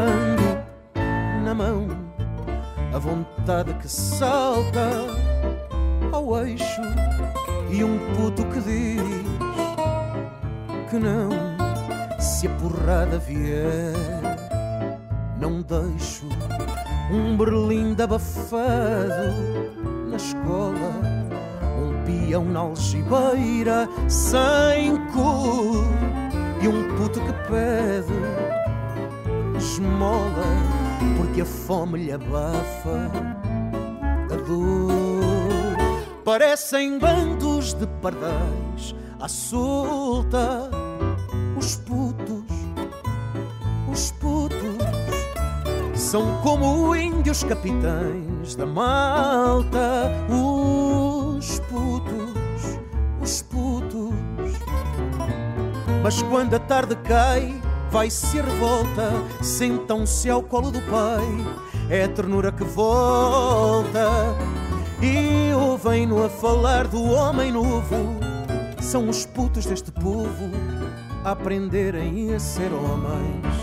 na mão, a vontade que salta ao eixo, e um puto que diz que não, se a porrada vier, não deixo. Um berlim de abafado na escola, um peão na algibeira sem cor, e um puto que pede esmola porque a fome lhe abafa a dor. Parecem bandos de pardais à solta. Os putos, os putos são como índios capitães da malta. Os putos, os putos. Mas quando a tarde cai, vai-se a revolta, sentam-se ao colo do pai, é a ternura que volta. E ouvem-no a falar do homem novo, são os putos deste povo a aprenderem a ser homens.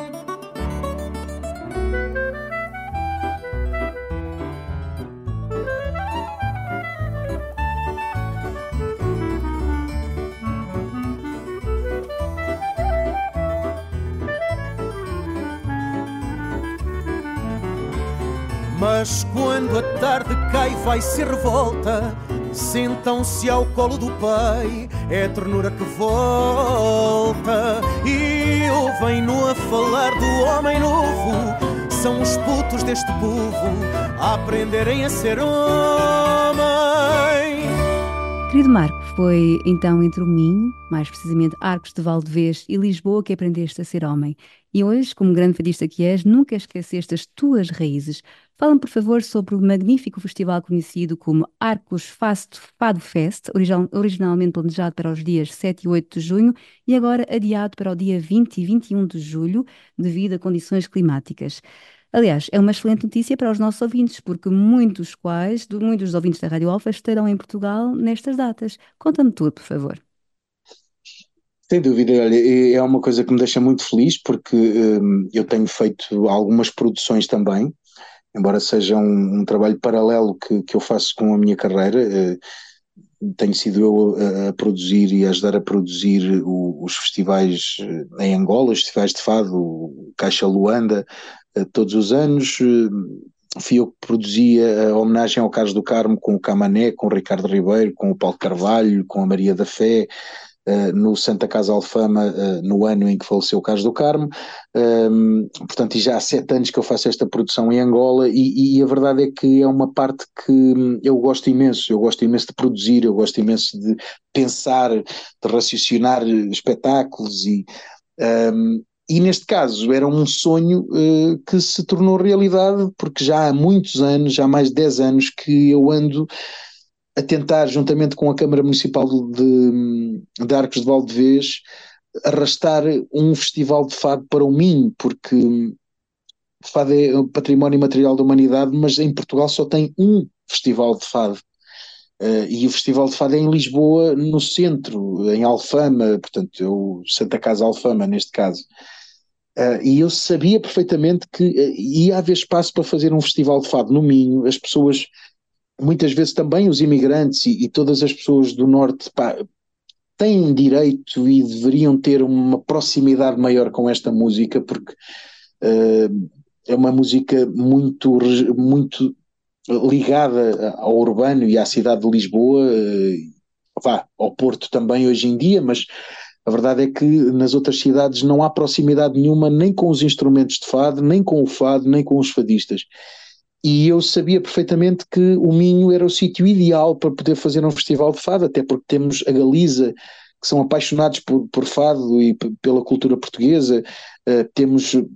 Mas quando a tarde cai, vai-se a revolta, sentam-se ao colo do pai, é a ternura que volta. E ouvem-no a falar do homem novo, são os putos deste povo a aprenderem a ser homem. Querido Marco, foi então entre o Minho, mais precisamente Arcos de Valdevez e Lisboa, que aprendeste a ser homem. E hoje, como grande fadista que és, nunca esqueceste as tuas raízes. Fala-me, por favor, sobre o magnífico festival conhecido como Arcos Fast Fado Fest, original, originalmente planejado para os dias sete e oito de junho e agora adiado para o dia vinte e vinte e um de julho, devido a condições climáticas. Aliás, é uma excelente notícia para os nossos ouvintes, porque muitos quais, muitos dos ouvintes da Rádio Alfa estarão em Portugal nestas datas. Conta-me tudo, por favor. Sem dúvida, olha, é uma coisa que me deixa muito feliz, porque hum, eu tenho feito algumas produções também, embora seja um, um trabalho paralelo que, que eu faço com a minha carreira. tenho sido eu a, a produzir e a ajudar a produzir o, os festivais em Angola, os festivais de fado, o Caixa Luanda, todos os anos. Fui eu que produzia a homenagem ao Carlos do Carmo com o Camané, com o Ricardo Ribeiro, com o Paulo Carvalho, com a Maria da Fé, uh, no Santa Casa Alfama, uh, no ano em que faleceu o Carlos do Carmo. Um, portanto, e já há sete anos que eu faço esta produção em Angola, e, e a verdade é que é uma parte que eu gosto imenso. Eu gosto imenso de produzir, eu gosto imenso de pensar, de raciocinar espetáculos e... Um, E neste caso era um sonho uh, que se tornou realidade, porque já há muitos anos, já há mais de dez anos, que eu ando a tentar, juntamente com a Câmara Municipal de, de Arcos de Valdevez, arrastar um festival de fado para o Minho, porque fado é património material da humanidade, mas em Portugal só tem um festival de fado. Uh, e o Festival de Fado é em Lisboa, no centro, em Alfama, portanto, eu, Santa Casa Alfama, neste caso. Uh, e eu sabia perfeitamente que uh, ia haver espaço para fazer um festival de fado no Minho. As pessoas, muitas vezes também os imigrantes e, e todas as pessoas do Norte, pá, têm direito e deveriam ter uma proximidade maior com esta música, porque uh, é uma música muito, muito ligada ao urbano e à cidade de Lisboa, vá, ao Porto também hoje em dia, mas a verdade é que nas outras cidades não há proximidade nenhuma nem com os instrumentos de fado, nem com o fado, nem com os fadistas. E eu sabia perfeitamente que o Minho era o sítio ideal para poder fazer um festival de fado, até porque temos a Galiza, que são apaixonados por, por fado e p- pela cultura portuguesa. Uh, temos uh,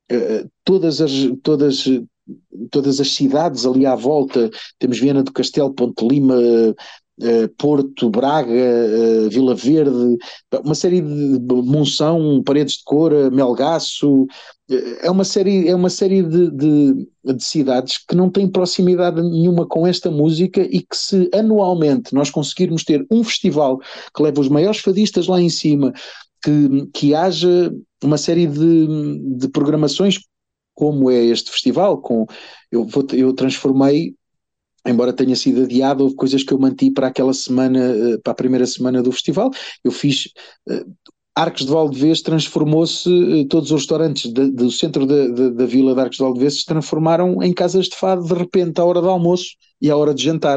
todas as... Todas, todas as cidades ali à volta, temos Viana do Castelo, Ponte Lima, uh, Porto, Braga, uh, Vila Verde, uma série de Monção, Paredes de Coura, Melgaço, uh, é uma série, é uma série de, de, de cidades que não têm proximidade nenhuma com esta música, e que se anualmente nós conseguirmos ter um festival que leva os maiores fadistas lá em cima, que, que haja uma série de, de programações como é este festival, com, eu, vou, eu transformei, embora tenha sido adiado, houve coisas que eu manti para aquela semana, para a primeira semana do festival. Eu fiz, uh, Arcos de Valdevez transformou-se, uh, todos os restaurantes de, do centro da, da, da vila de Arcos de Valdevez se transformaram em casas de fado, de repente, à hora do almoço e à hora de jantar,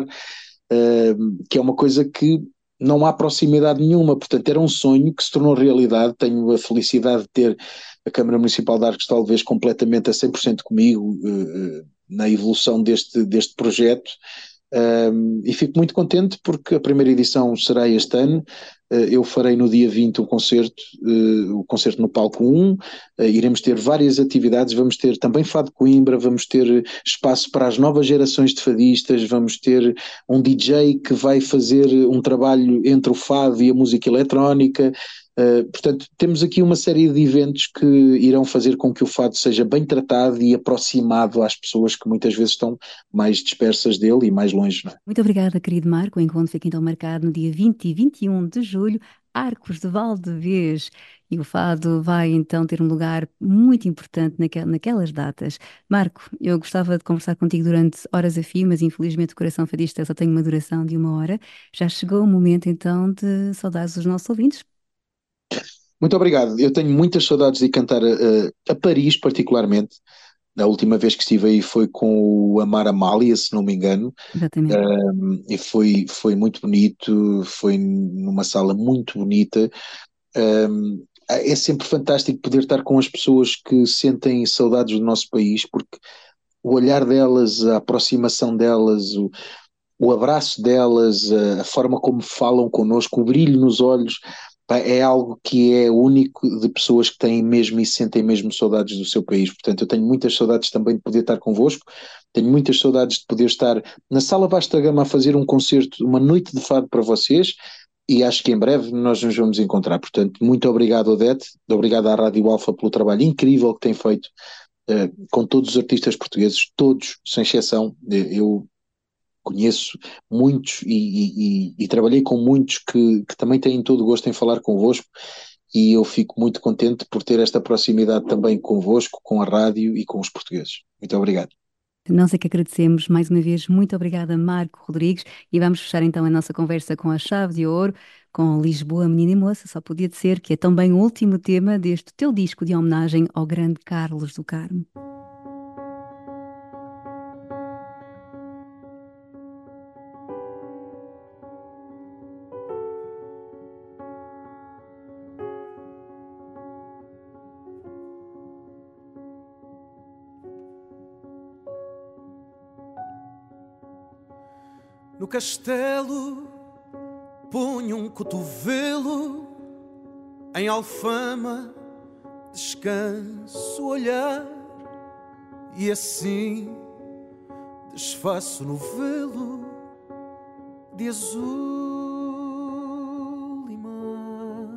uh, que é uma coisa que não há proximidade nenhuma. Portanto, era um sonho que se tornou realidade. Tenho a felicidade de ter a Câmara Municipal de Arcos de Valdevez completamente a cem por cento comigo uh, na evolução deste, deste projeto, um, e fico muito contente porque a primeira edição será este ano. Uh, eu farei no dia vinte um concerto, uh, o concerto no Palco um, uh, iremos ter várias atividades, vamos ter também Fado de Coimbra, vamos ter espaço para as novas gerações de fadistas, vamos ter um D J que vai fazer um trabalho entre o fado e a música eletrónica. Uh, portanto, temos aqui uma série de eventos que irão fazer com que o fado seja bem tratado e aproximado às pessoas que muitas vezes estão mais dispersas dele e mais longe, não é? Muito obrigada, querido Marco. O encontro fica então marcado no dia vinte e vinte e um de julho, Arcos de Valdevez. E o fado vai então ter um lugar muito importante naquel- naquelas datas. Marco, eu gostava de conversar contigo durante horas a fio, mas infelizmente o Coração Fadista só tem uma duração de uma hora. Já chegou o momento então de saudades dos nossos ouvintes. Muito obrigado. Eu tenho muitas saudades de cantar a, a Paris, particularmente. A última vez que estive aí foi com o Amar Amália, se não me engano. Exatamente. Um, e foi, foi muito bonito, foi numa sala muito bonita. Um, é sempre fantástico poder estar com as pessoas que sentem saudades do nosso país, porque o olhar delas, a aproximação delas, o, o abraço delas, a, a forma como falam connosco, o brilho nos olhos, pá, é algo que é único, de pessoas que têm mesmo e sentem mesmo saudades do seu país. Portanto, eu tenho muitas saudades também de poder estar convosco, tenho muitas saudades de poder estar na Sala Vasta Gama a fazer um concerto, uma noite de fado para vocês, e acho que em breve nós nos vamos encontrar. Portanto, muito obrigado, Odete, obrigado à Rádio Alfa pelo trabalho incrível que tem feito uh, com todos os artistas portugueses, todos, sem exceção. Eu conheço muitos e, e, e, e trabalhei com muitos que, que também têm todo o gosto em falar convosco, e eu fico muito contente por ter esta proximidade também convosco, com a rádio e com os portugueses. Muito obrigado. Nós é que agradecemos mais uma vez. Muito obrigada, Marco Rodrigues. E vamos fechar então a nossa conversa com a chave de ouro, com Lisboa, Menina e Moça. Só podia ser, que é também o último tema deste teu disco de homenagem ao grande Carlos do Carmo. No castelo punho um cotovelo, em Alfama descanso o olhar, e assim desfaço o novelo de azul e mar.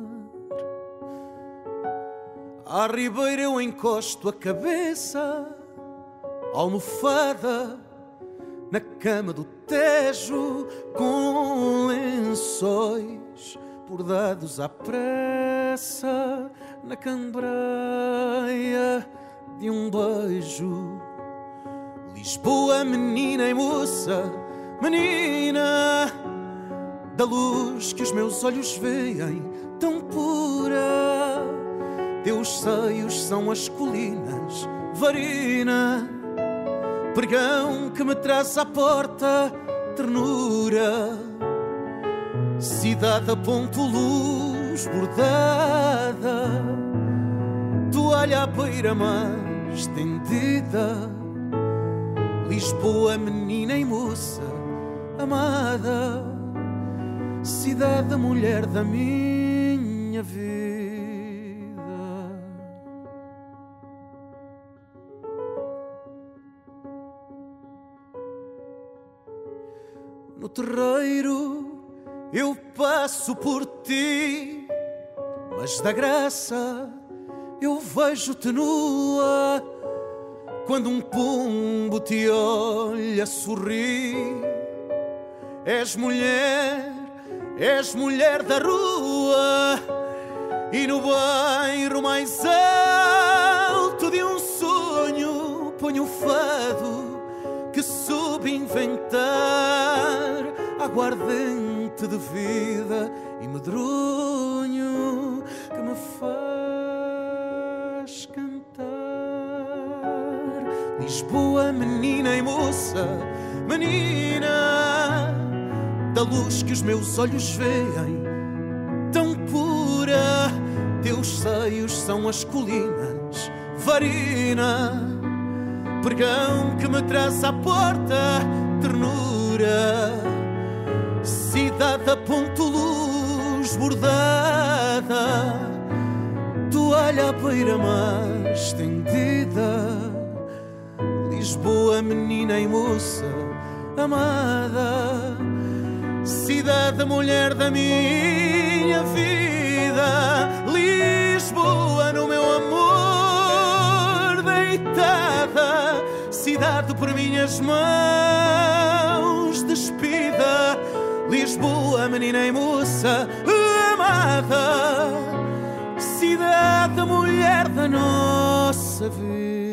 À ribeira eu encosto a cabeça, almofada na cama do Tejo, com lençóis bordados à pressa, na cambreia de um beijo. Lisboa, menina e moça, menina da luz que os meus olhos veem, tão pura. Teus seios são as colinas, varina, pregão que me traz à porta ternura. Cidade a ponto luz bordada, toalha à beira-mar estendida. Lisboa, menina e moça amada, cidade da mulher da minha vida. No terreiro eu passo por ti, mas da graça eu vejo-te nua. Quando um pombo te olha sorrir, és mulher, és mulher da rua. E no bairro mais alto de um sonho ponho o fado que soube inventar, aguardente de vida e medronho que me faz cantar. Lisboa, menina e moça, menina da luz que os meus olhos veem, tão pura. Teus seios são as colinas, varina, pregão que me traz à porta ternura. Cidade a ponto luz bordada, toalha à beira-mar estendida. Lisboa, menina e moça amada, cidade da mulher da minha vida. Lisboa, no meu amor deitada, cidade por minhas mãos despida. Lisboa, menina e moça amada, cidade da mulher da nossa vida.